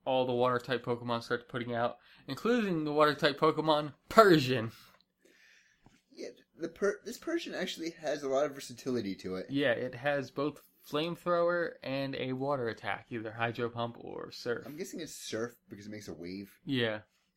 all the water-type Pokemon start putting out, including the water-type Pokemon Persian. Yeah, this Persian actually has a lot of versatility to it. Yeah, it has both flamethrower and a water attack, either Hydro Pump or Surf. I'm guessing it's Surf because it makes a wave. Yeah.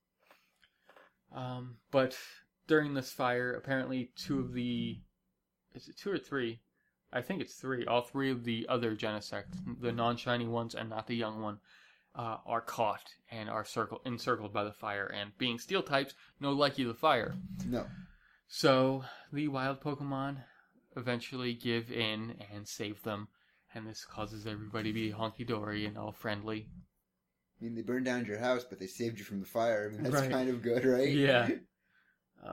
But during this fire, apparently is it 2 or 3? I think it's 3. All 3 of the other Genesect, the non-shiny ones and not the young one, are caught and are encircled by the fire. And being steel types, no likey the fire. No. So the wild Pokemon eventually give in and save them. And this causes everybody to be honky-dory and all friendly. I mean, they burned down your house, but they saved you from the fire. I mean, that's Right. kind of good, right? Yeah. That's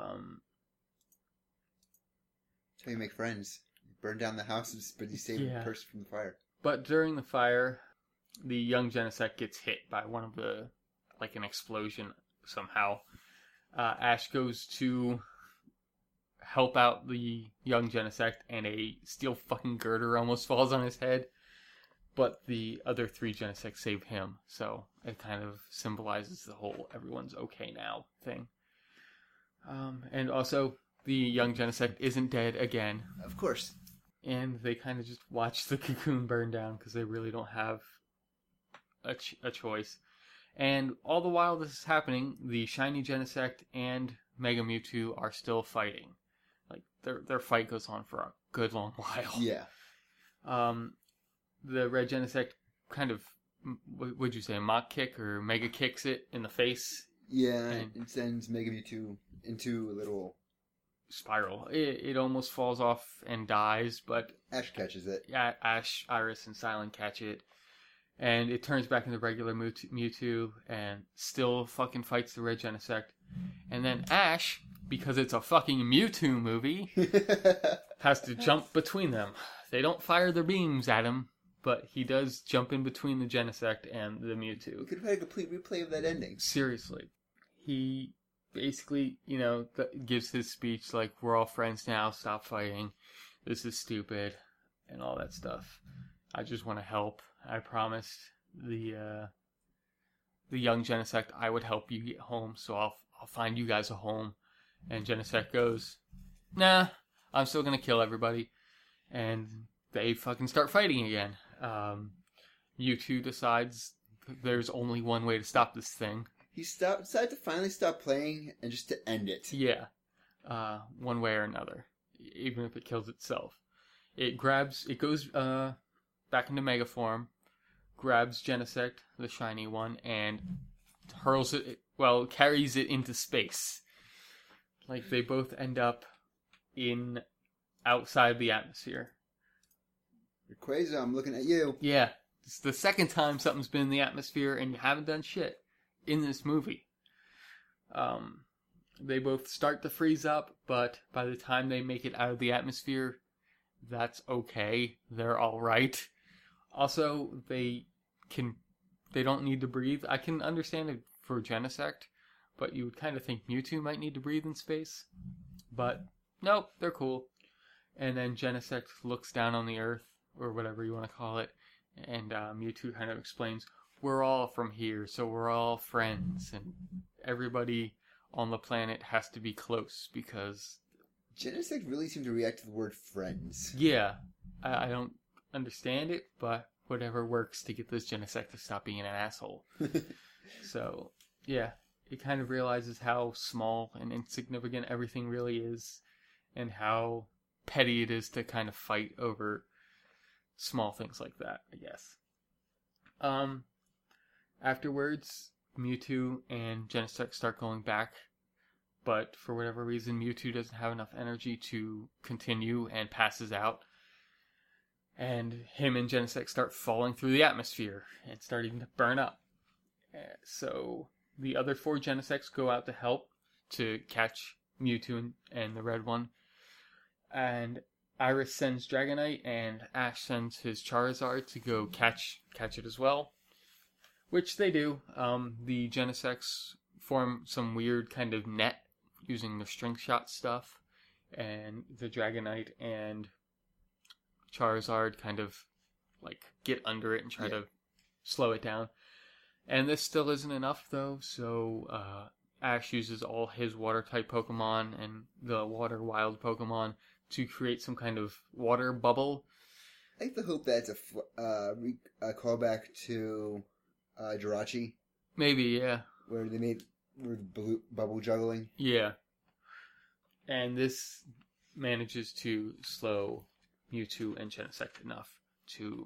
how you make friends. You burn down the houses, but you save the person from the fire. But during the fire, the young Genesect gets hit by one of the, like an explosion somehow. Ash goes to help out the young Genesect, and a steel fucking girder almost falls on his head. But the other 3 Genesect save him, so it kind of symbolizes the whole everyone's okay now thing. And also, the young Genesect isn't dead again. Of course. And they kind of just watch the cocoon burn down because they really don't have a choice. And all the while this is happening, the shiny Genesect and Mega Mewtwo are still fighting. Like, their fight goes on for a good long while. Yeah. The red Genesect kind of, would you say, mock kick or mega kicks it in the face? Yeah, it sends Mega Mewtwo into a little spiral. It almost falls off and dies, but Ash catches it. Yeah, Ash, Iris, and Silent catch it. And it turns back into regular Mewtwo and still fucking fights the red Genesect. And then Ash, because it's a fucking Mewtwo movie, has to jump between them. They don't fire their beams at him, but he does jump in between the Genesect and the Mewtwo. We could have had a complete replay of that ending. Seriously. He basically, gives his speech like, we're all friends now, stop fighting, this is stupid, and all that stuff. I just want to help. I promised the young Genesect I would help you get home, so I'll find you guys a home. And Genesect goes, nah, I'm still gonna kill everybody. And they fucking start fighting again. Mewtwo decides there's only one way to stop this thing. He decided to finally stop playing and just to end it. Yeah. One way or another. Even if it kills itself. It goes back into Mega form, grabs Genesect, the shiny one, and hurls it, carries it into space. Like, they both end up outside the atmosphere. Rayquaza, I'm looking at you. Yeah. It's the second time something's been in the atmosphere and you haven't done shit in this movie. They both start to freeze up, but by the time they make it out of the atmosphere, that's okay. They're alright. Also, they don't need to breathe. I can understand it for Genesect, but you would kind of think Mewtwo might need to breathe in space. But, nope, they're cool. And then Genesect looks down on the Earth, or whatever you want to call it, and Mewtwo kind of explains, we're all from here, so we're all friends, and everybody on the planet has to be close, because... Genesect really seemed to react to the word friends. Yeah, I don't understand it, but whatever works to get this Genesect to stop being an asshole. So, yeah, it kind of realizes how small and insignificant everything really is, and how petty it is to kind of fight over small things like that, I guess. Afterwards, Mewtwo and Genesect start going back, but for whatever reason, Mewtwo doesn't have enough energy to continue and passes out. And him and Genesect start falling through the atmosphere and starting to burn up. So the other 4 Genesects go out to help to catch Mewtwo and the red one. And Iris sends Dragonite, and Ash sends his Charizard to go catch it as well. Which they do. The Genesects form some weird kind of net using the string shot stuff. And the Dragonite and Charizard kind of like get under it and try to slow it down. And this still isn't enough, though, so Ash uses all his water-type Pokemon and the water-wild Pokemon to create some kind of water bubble. I like to hope that's a callback to Jirachi, Maybe, yeah. where they made bubble juggling. Yeah. And this manages to slow Mewtwo and Genesect enough to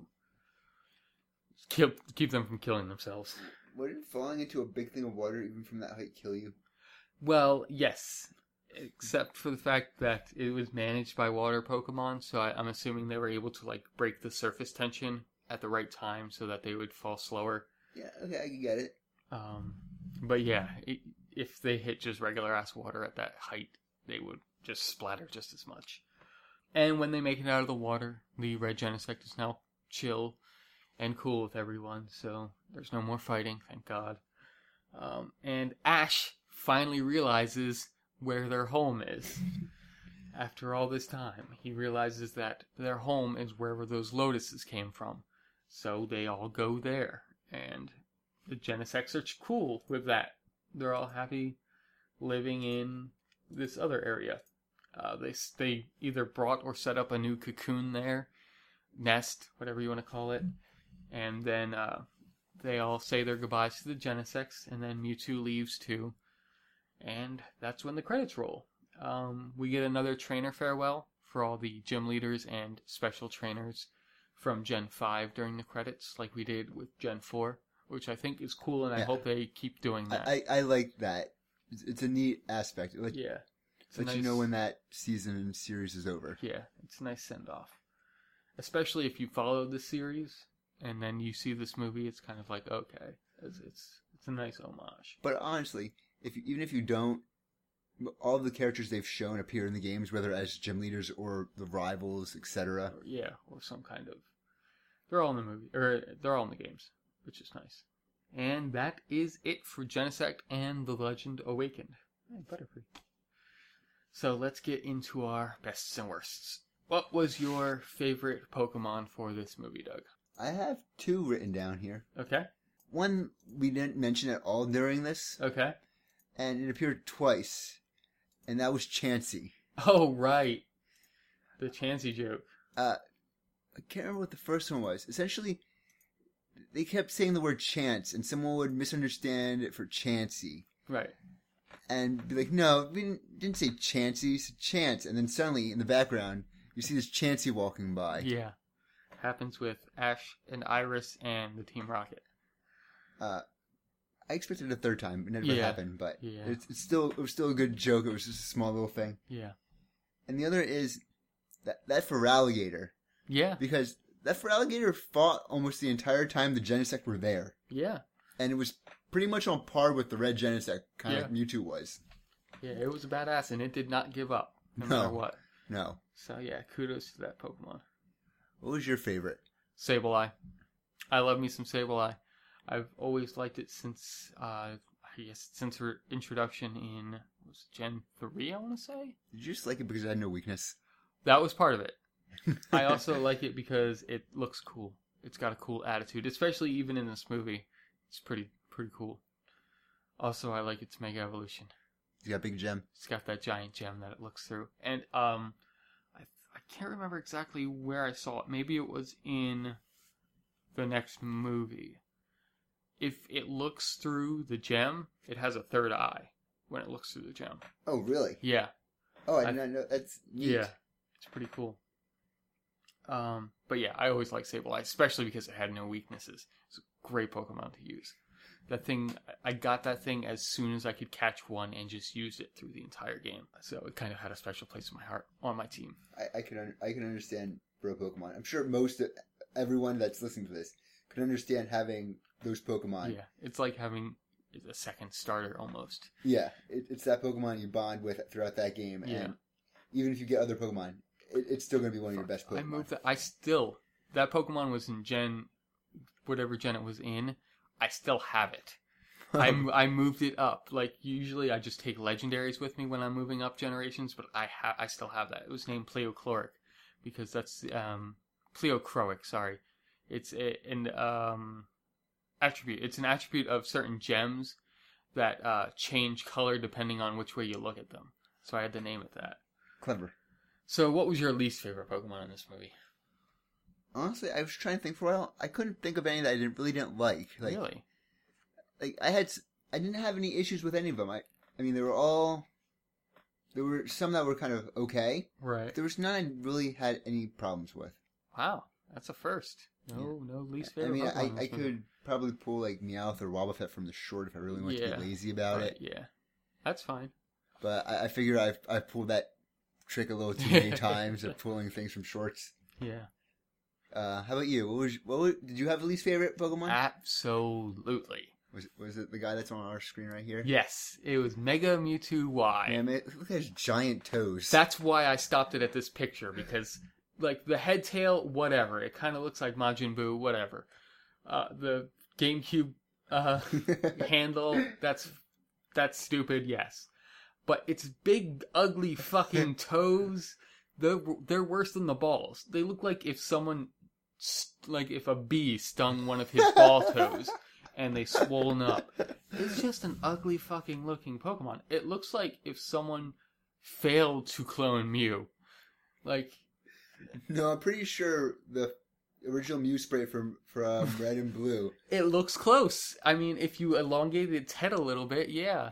keep them from killing themselves. Would falling into a big thing of water, even from that height, kill you? Well, yes. Except for the fact that it was managed by water Pokemon, so I'm assuming they were able to like break the surface tension at the right time so that they would fall slower. Yeah, okay, I can get it. But yeah, if they hit just regular ass water at that height, they would just splatter just as much. And when they make it out of the water, the red Genesect is now chill and cool with everyone, so there's no more fighting, thank God. And Ash finally realizes where their home is. After all this time, he realizes that their home is wherever those lotuses came from. So they all go there, and the Genesects are cool with that. They're all happy living in this other area. They either brought or set up a new cocoon there, nest, whatever you want to call it, and then they all say their goodbyes to the Genesects, and then Mewtwo leaves too, and that's when the credits roll. We get another trainer farewell for all the gym leaders and special trainers from Gen 5 during the credits, like we did with Gen 4, which I think is cool, and I hope they keep doing that. I like that. It's a neat aspect. Yeah. Let you know when that season and series is over. Yeah, it's a nice send-off. Especially if you followed the series, and then you see this movie, it's kind of like, okay, it's a nice homage. But honestly, even if you don't, all the characters they've shown appear in the games, whether as gym leaders or the rivals, etc. Or some kind of... They're all in the movie, or they're all in the games, which is nice. And that is it for Genesect and The Legend Awakened. Hey, Butterfree. So let's get into our bests and worsts. What was your favorite Pokemon for this movie, Doug? I have two written down here. Okay. One we didn't mention at all during this. Okay. And it appeared twice. And that was Chansey. Oh, right. The Chansey joke. I can't remember what the first one was. Essentially, they kept saying the word chance, and someone would misunderstand it for Chansey. Right. And be like, no, we didn't say Chansey, we said Chance. And then suddenly, in the background, you see this Chansey walking by. Yeah. Happens with Ash and Iris and the Team Rocket. I expected a third time. It never happened, but it was still a good joke. It was just a small little thing. Yeah. And the other is that Feraligatr. Yeah. Because that Feraligatr fought almost the entire time the Genesect were there. Yeah. And it was pretty much on par with the red Genesect, kind of like Mewtwo was. Yeah, it was a badass, and it did not give up, no matter what. No. So yeah, kudos to that Pokemon. What was your favorite? Sableye. I love me some Sableye. I've always liked it since, since her introduction in Gen 3, I want to say? Did you just like it because it had no weakness? That was part of it. I also like it because it looks cool. It's got a cool attitude, especially even in this movie. It's pretty cool. Also, I like its Mega Evolution. It's got a big gem. It's got that giant gem that it looks through. And I can't remember exactly where I saw it. Maybe it was in the next movie. If it looks through the gem, it has a third eye when it looks through the gem. Oh, really? Yeah. Oh, I did not know. That's neat. Yeah. It's pretty cool. But yeah, I always liked Sableye, especially because it had no weaknesses. It's a great Pokemon to use. That thing, I got that thing as soon as I could catch one and just used it through the entire game. So it kind of had a special place in my heart on my team. I can understand for a Pokemon. I'm sure everyone that's listening to this could understand having those Pokemon. Yeah, it's like having a second starter almost. Yeah, it's that Pokemon you bond with throughout that game. Yeah. And even if you get other Pokemon, it's still going to be one of your best Pokemon. That Pokemon was in whatever gen it was in. I still have it. I moved it up. Like, usually I just take legendaries with me when I'm moving up generations, but I still have that. It was named Pleochloric, because that's, Pleocroic, sorry. It's attribute. It's an attribute of certain gems that change color depending on which way you look at them. So I had to name it that. Clever. So what was your least favorite Pokemon in this movie? Honestly, I was trying to think for a while. I couldn't think of any that I really didn't like. Really? Like I didn't have any issues with any of them. I mean, there were some that were kind of okay. Right. There was none I really had any problems with. Wow, that's a first. No least favorite. I mean, Pokemon in this I movie. could probably pull like Meowth or Wobbuffet from the short if I really wanted to be lazy about it. Yeah, that's fine. But I figure I've pulled that trick a little too many times of pulling things from shorts. Yeah. How about you? Did you have a least favorite Pokemon? Absolutely. Was it the guy that's on our screen right here? Yes, it was Mega Mewtwo Y. Man, look at his giant toes. That's why I stopped it at this picture, because, like, the head tail, whatever. It kind of looks like Majin Buu, whatever. The GameCube handle, that's stupid, yes. But its big, ugly fucking toes, they're worse than the balls. They look like if someone, like if a bee stung one of his ball toes. And they swollen up. It's just an ugly fucking looking Pokemon. It looks like if someone failed to clone Mew. Like... No, I'm pretty sure the original Mew spray from Red and Blue. It looks close. I mean, if you elongated its head a little bit, yeah.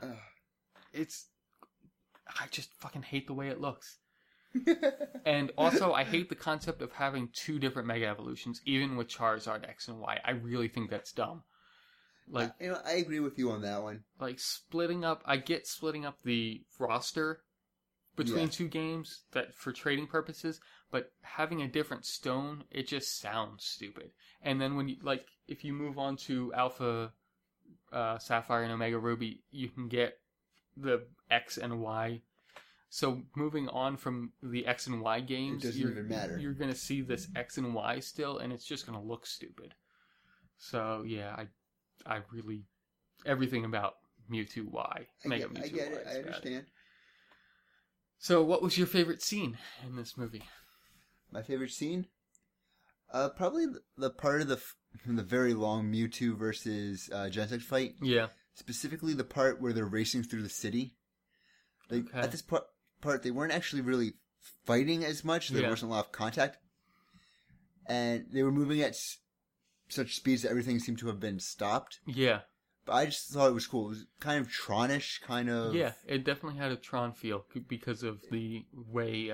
I just fucking hate the way it looks. And also, I hate the concept of having two different Mega Evolutions, even with Charizard X and Y. I really think that's dumb. Like, I agree with you on that one. Like splitting up the roster between two games that for trading purposes, but having a different stone, it just sounds stupid. And then when you if you move on to Alpha Sapphire and Omega Ruby, you can get the X and Y. So moving on from the X and Y games, it doesn't even matter. You're going to see this X and Y still, and it's just going to look stupid. So yeah, I really, everything about Mewtwo Y. Mega Mewtwo I get Y it. I understand. So, what was your favorite scene in this movie? My favorite scene? Probably the part of the very long Mewtwo versus Genesect fight. Yeah. Specifically the part where they're racing through the city. At this part, they weren't actually really fighting as much. There wasn't a lot of contact. And they were moving at such speeds that everything seemed to have been stopped. Yeah. But I just thought it was cool. It was kind of Tronish, kind of... Yeah, it definitely had a Tron feel because of the way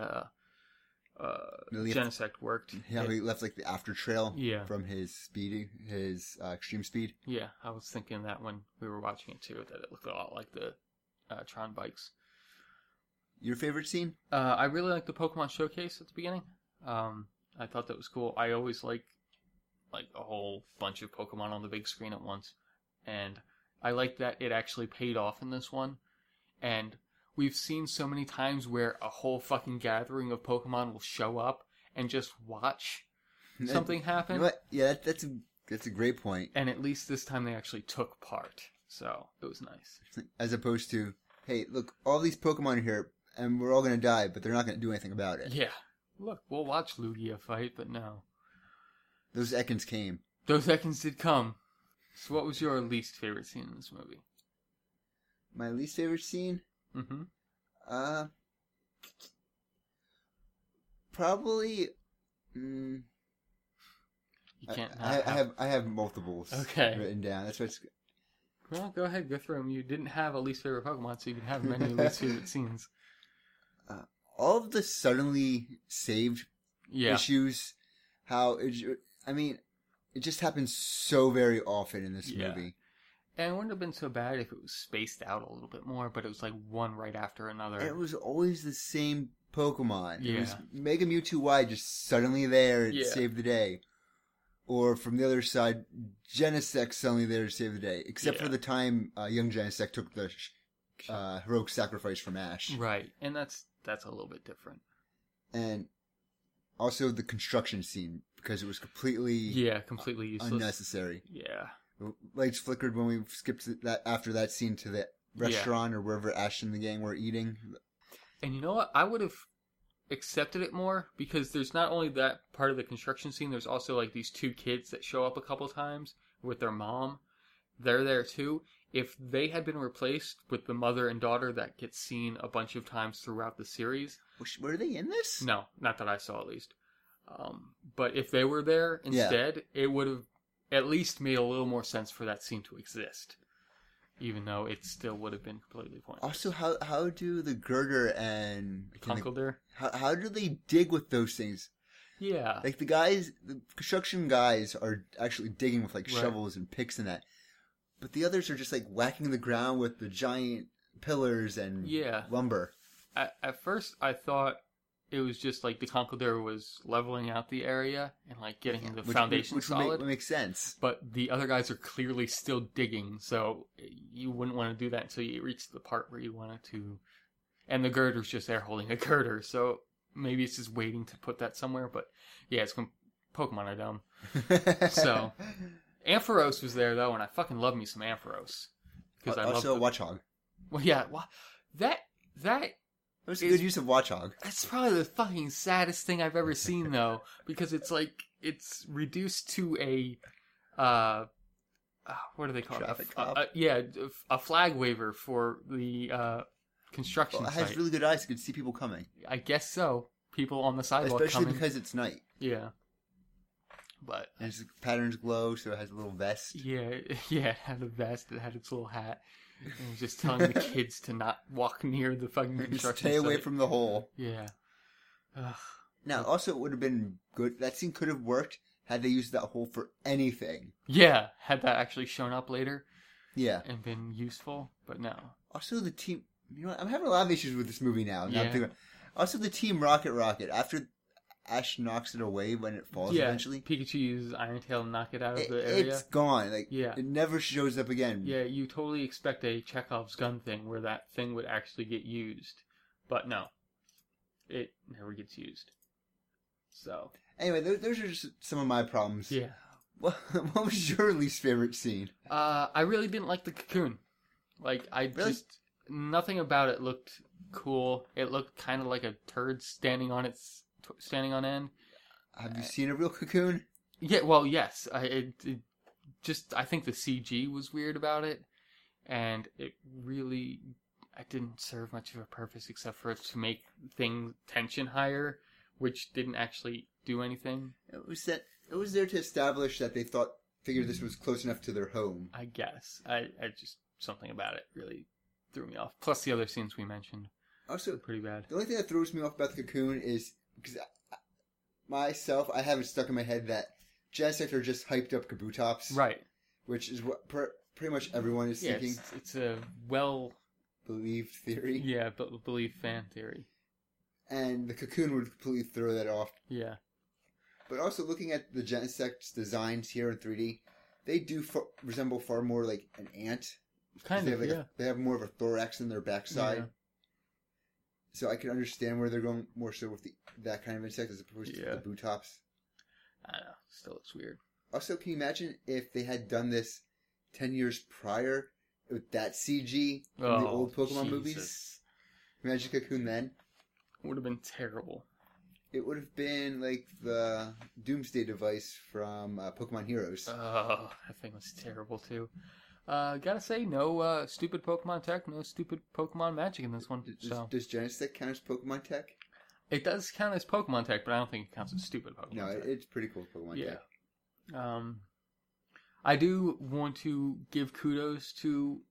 Genesect worked. Yeah, he left like the after trail from his extreme speed. Yeah, I was thinking that when we were watching it too, that it looked a lot like the Tron bikes. Your favorite scene? I really liked the Pokemon Showcase at the beginning. I thought that was cool. I always like a whole bunch of Pokemon on the big screen at once. And I like that it actually paid off in this one. And we've seen so many times where a whole fucking gathering of Pokemon will show up and just watch something happen. You know what? Yeah, that's a great point. And at least this time they actually took part. So it was nice. As opposed to, hey, look, all these Pokemon are here and we're all going to die, but they're not going to do anything about it. Yeah. Look, we'll watch Lugia fight, but no. Those Ekans came. Those Ekans did come. So what was your least favorite scene in this movie? My least favorite scene? Mm-hmm. Probably... You can't I have multiples written down. That's what's... Well, go ahead, go through them. You didn't have a least favorite Pokemon, so you can have many least favorite scenes. All of the suddenly saved issues, it just happens so very often in this movie. And it wouldn't have been so bad if it was spaced out a little bit more, but it was like one right after another. And it was always the same Pokemon. Yeah. It was Mega Mewtwo Y just suddenly there to save the day. Or from the other side, Genesect suddenly there to save the day. Except for the time young Genesect took the heroic sacrifice from Ash. Right, and that's a little bit different. And also the construction scene, because it was completely useless. Unnecessary. Yeah. Lights flickered when we skipped that after that scene to the restaurant or wherever Ash and the gang were eating. And you know what? I would have accepted it more because there's not only that part of the construction scene, there's also like these two kids that show up a couple times with their mom. They're there too. If they had been replaced with the mother and daughter that gets seen a bunch of times throughout the series. Were they in this? No, not that I saw at least. But if they were there instead, it would have at least made a little more sense for that scene to exist. Even though it still would have been completely pointless. Also, how do the girder and... Kunkelder? How do they dig with those things? Yeah. Like the construction guys are actually digging with like shovels and picks and that. But the others are just like whacking the ground with the giant pillars and lumber. At first, I thought it was just like the Conkeldurr was leveling out the area and like getting the foundation solid. Which would make sense. But the other guys are clearly still digging, so you wouldn't want to do that until you reach the part where you wanted to. And the girder's just there holding a girder, so maybe it's just waiting to put that somewhere. But yeah, it's when Pokemon are dumb. So Ampharos was there though, and I fucking love me some Ampharos because I love Watchog. Well, yeah, that was a good use of Watchog. That's probably the fucking saddest thing I've ever seen though, because it's like it's reduced to a what do they call it? A flag waver for the construction site. It has really good eyes; you can see people coming. I guess so. People on the sidewalk, especially because it's night. Yeah. But and its patterns glow, so it has a little vest. Yeah, it had a vest. It had its little hat. And it was just telling the kids to not walk near the fucking construction Stay away site. from the hole. Yeah. Ugh. Now, also, it would have been good. That scene could have worked had they used that hole for anything. Yeah, had that actually shown up later. Yeah. And been useful, but no. Also, the team... You know what? I'm having a lot of issues with this movie now. Also, the Team Rocket. After Ash knocks it away when it falls eventually. Pikachu uses Iron Tail to knock it out of the area. It's gone. It never shows up again. Yeah, you totally expect a Chekhov's gun thing where that thing would actually get used. But no. It never gets used. So. Anyway, those are just some of my problems. Yeah. What was your least favorite scene? I really didn't like the cocoon. Nothing about it looked cool. It looked kind of like a turd standing on end. Have you seen a real cocoon? Yeah, well, yes. I think the CG was weird about it, and it didn't serve much of a purpose except for to make tension higher, which didn't actually do anything. It was there to establish that they figured this was close enough to their home. I guess. I just something about it really threw me off. Plus the other scenes we mentioned. Also, pretty bad. The only thing that throws me off about the cocoon is because I have it stuck in my head that Genesect are just hyped up Kabutops. Right. Which is what pretty much everyone is thinking. It's a believed theory. Yeah, believed fan theory. And the cocoon would completely throw that off. Yeah. But also looking at the Genesect's designs here in 3D, they do resemble far more like an ant. Kind of, They have more of a thorax in their backside. Yeah. So I can understand where they're going more so with that kind of insect as opposed to the Kabutops. I don't know. Still looks weird. Also, can you imagine if they had done this 10 years prior with that CG from the old Pokemon movies? Imagine Cocoon then. It would have been terrible. It would have been like the Doomsday device from Pokemon Heroes. Oh, that thing was terrible too. Gotta say, no stupid Pokemon tech, no stupid Pokemon magic in this one. Does Genesect count as Pokemon tech? It does count as Pokemon tech, but I don't think it counts as stupid Pokemon tech. It's pretty cool Pokemon tech. I do want to give kudos to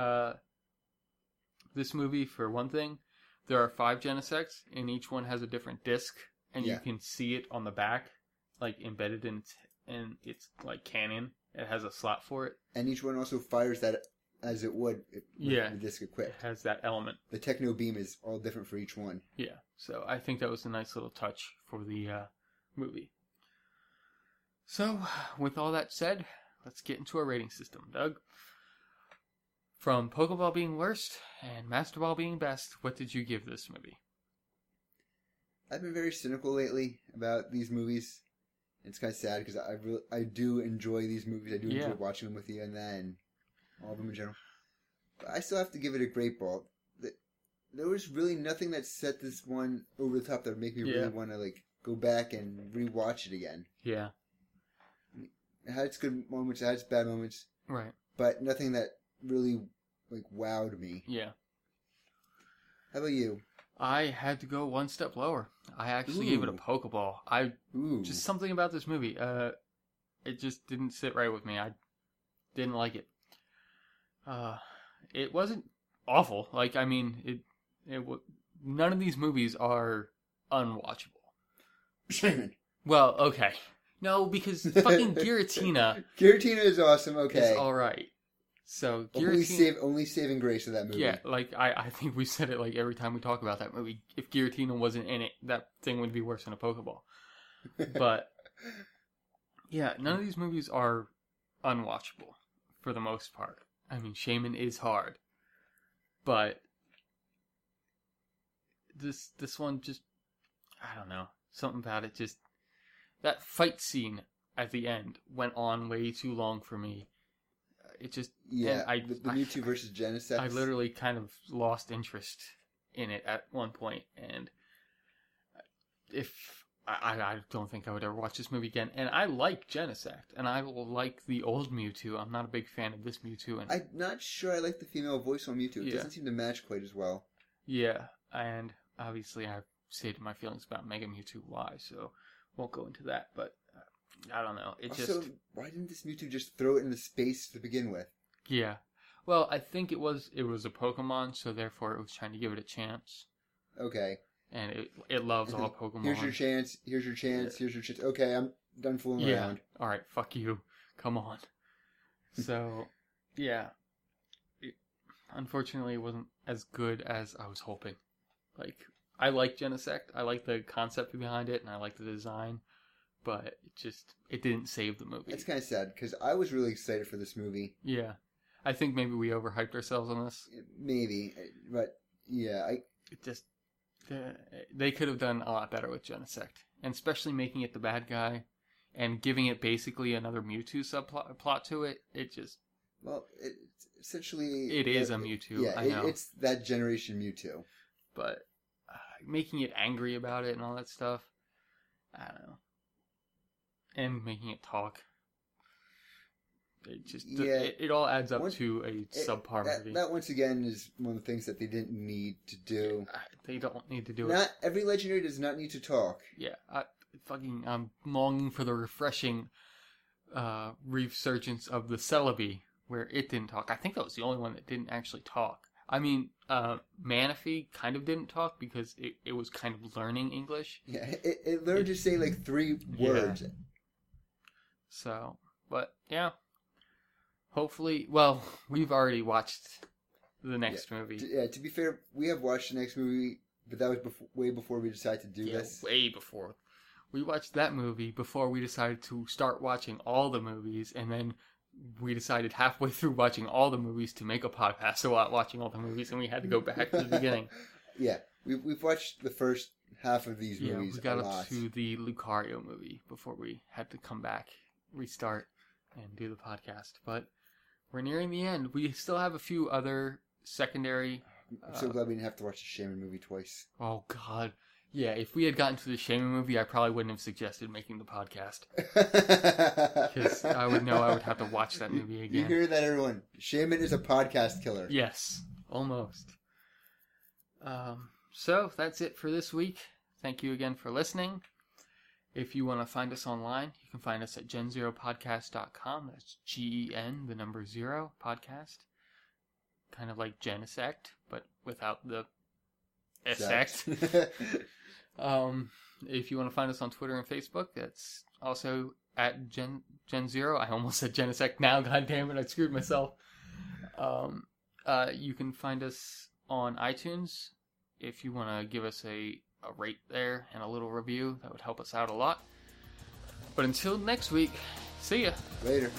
this movie for one thing. There are 5 Genesects, and each one has a different disc, and you can see it on the back, like embedded in its like cannon. It has a slot for it. And each one also fires that as it would with the disc equipped. It has that element. The Techno Beam is all different for each one. Yeah, so I think that was a nice little touch for the movie. So, with all that said, let's get into our rating system. Doug, from Pokeball being worst and Master Ball being best, what did you give this movie? I've been very cynical lately about these movies. It's kind of sad because I do enjoy these movies. I do enjoy watching them with you and then all of them in general. But I still have to give it a great ball. There was really nothing that set this one over the top that would make me really want to like go back and rewatch it again. Yeah. It had its good moments, it had its bad moments, Right. but nothing that really like wowed me. Yeah. How about you? I had to go one step lower. I actually gave it a Ooh. Pokeball. Ooh. Just something about this movie. It just didn't sit right with me. I didn't like it. It wasn't awful. Like, I mean, none of these movies are unwatchable. Shaman. Well, okay. No, because fucking Giratina Giratina is awesome, okay. is alright. So, Giratina... Only saving grace of that movie. Yeah, like, I think we said it like every time we talk about that movie. If Giratina wasn't in it, that thing would be worse than a Pokeball. But, yeah, none of these movies are unwatchable, for the most part. I mean, Shaman is hard. But, this one just, I don't know. Something about it just... That fight scene at the end went on way too long for me. It just... Yeah, the Mewtwo versus Genesect. I literally kind of lost interest in it at one point, and I don't think I would ever watch this movie again. And I like Genesect, and I like the old Mewtwo. I'm not a big fan of this Mewtwo. And I'm not sure I like the female voice on Mewtwo. It doesn't seem to match quite as well. Yeah, and obviously I've stated my feelings about Mega Mewtwo Y, so won't go into that, but I don't know. It also, why didn't this Mewtwo just throw it into space to begin with? Yeah. Well, I think it was a Pokemon, so therefore it was trying to give it a chance. Okay. And it loves all Pokemon. Here's your chance, here's your chance, here's your chance. Okay, I'm done fooling around. Alright, fuck you. Come on. So, yeah. Unfortunately, it wasn't as good as I was hoping. Like, I like Genesect. I like the concept behind it, and I like the design. But it didn't save the movie. It's kind of sad, because I was really excited for this movie. Yeah. I think maybe we overhyped ourselves on this. Maybe. But, yeah, they could have done a lot better with Genesect. And especially making it the bad guy, and giving it basically another Mewtwo subplot to it. Well, essentially... It is a Mewtwo, yeah, I know. It's that generation Mewtwo. But making it angry about it and all that stuff, I don't know. And making it talk. It all adds up to a subpar movie. That once again is one of the things that they didn't need to do. They don't need to do it. Not every legendary does not need to talk. Yeah, I'm longing for the refreshing resurgence of the Celebi, where it didn't talk. I think that was the only one that didn't actually talk. I mean, Manaphy kind of didn't talk because it was kind of learning English. Yeah, it learned to say like 3 words. So, but yeah. Hopefully, well, we've already watched the next movie. Yeah, to be fair, we have watched the next movie, but that was way before we decided to do this. Way before. We watched that movie before we decided to start watching all the movies, and then we decided halfway through watching all the movies to make a podcast about watching all the movies, and we had to go back to the beginning. Yeah, we've watched the first half of these movies. We got up to the Lucario movie before we had to come back, restart, and do the podcast. But we're nearing the end. We still have a few other secondary... I'm so glad we didn't have to watch the Shaman movie twice. Oh, God. Yeah, if we had gotten to the Shaman movie, I probably wouldn't have suggested making the podcast. Because I would know I would have to watch that movie again. You hear that, everyone? Shaman is a podcast killer. Yes, almost. So, that's it for this week. Thank you again for listening. If you want to find us online, you can find us at gen0podcast.com. That's GEN, the number 0, podcast. Kind of like Genesect, but without the sect. If you want to find us on Twitter and Facebook, that's also at Gen0. I almost said Genesect now, god damn it, I screwed myself. You can find us on iTunes. If you want to give us a rate there and a little review, that would help us out a lot. But until next week, see ya. Later.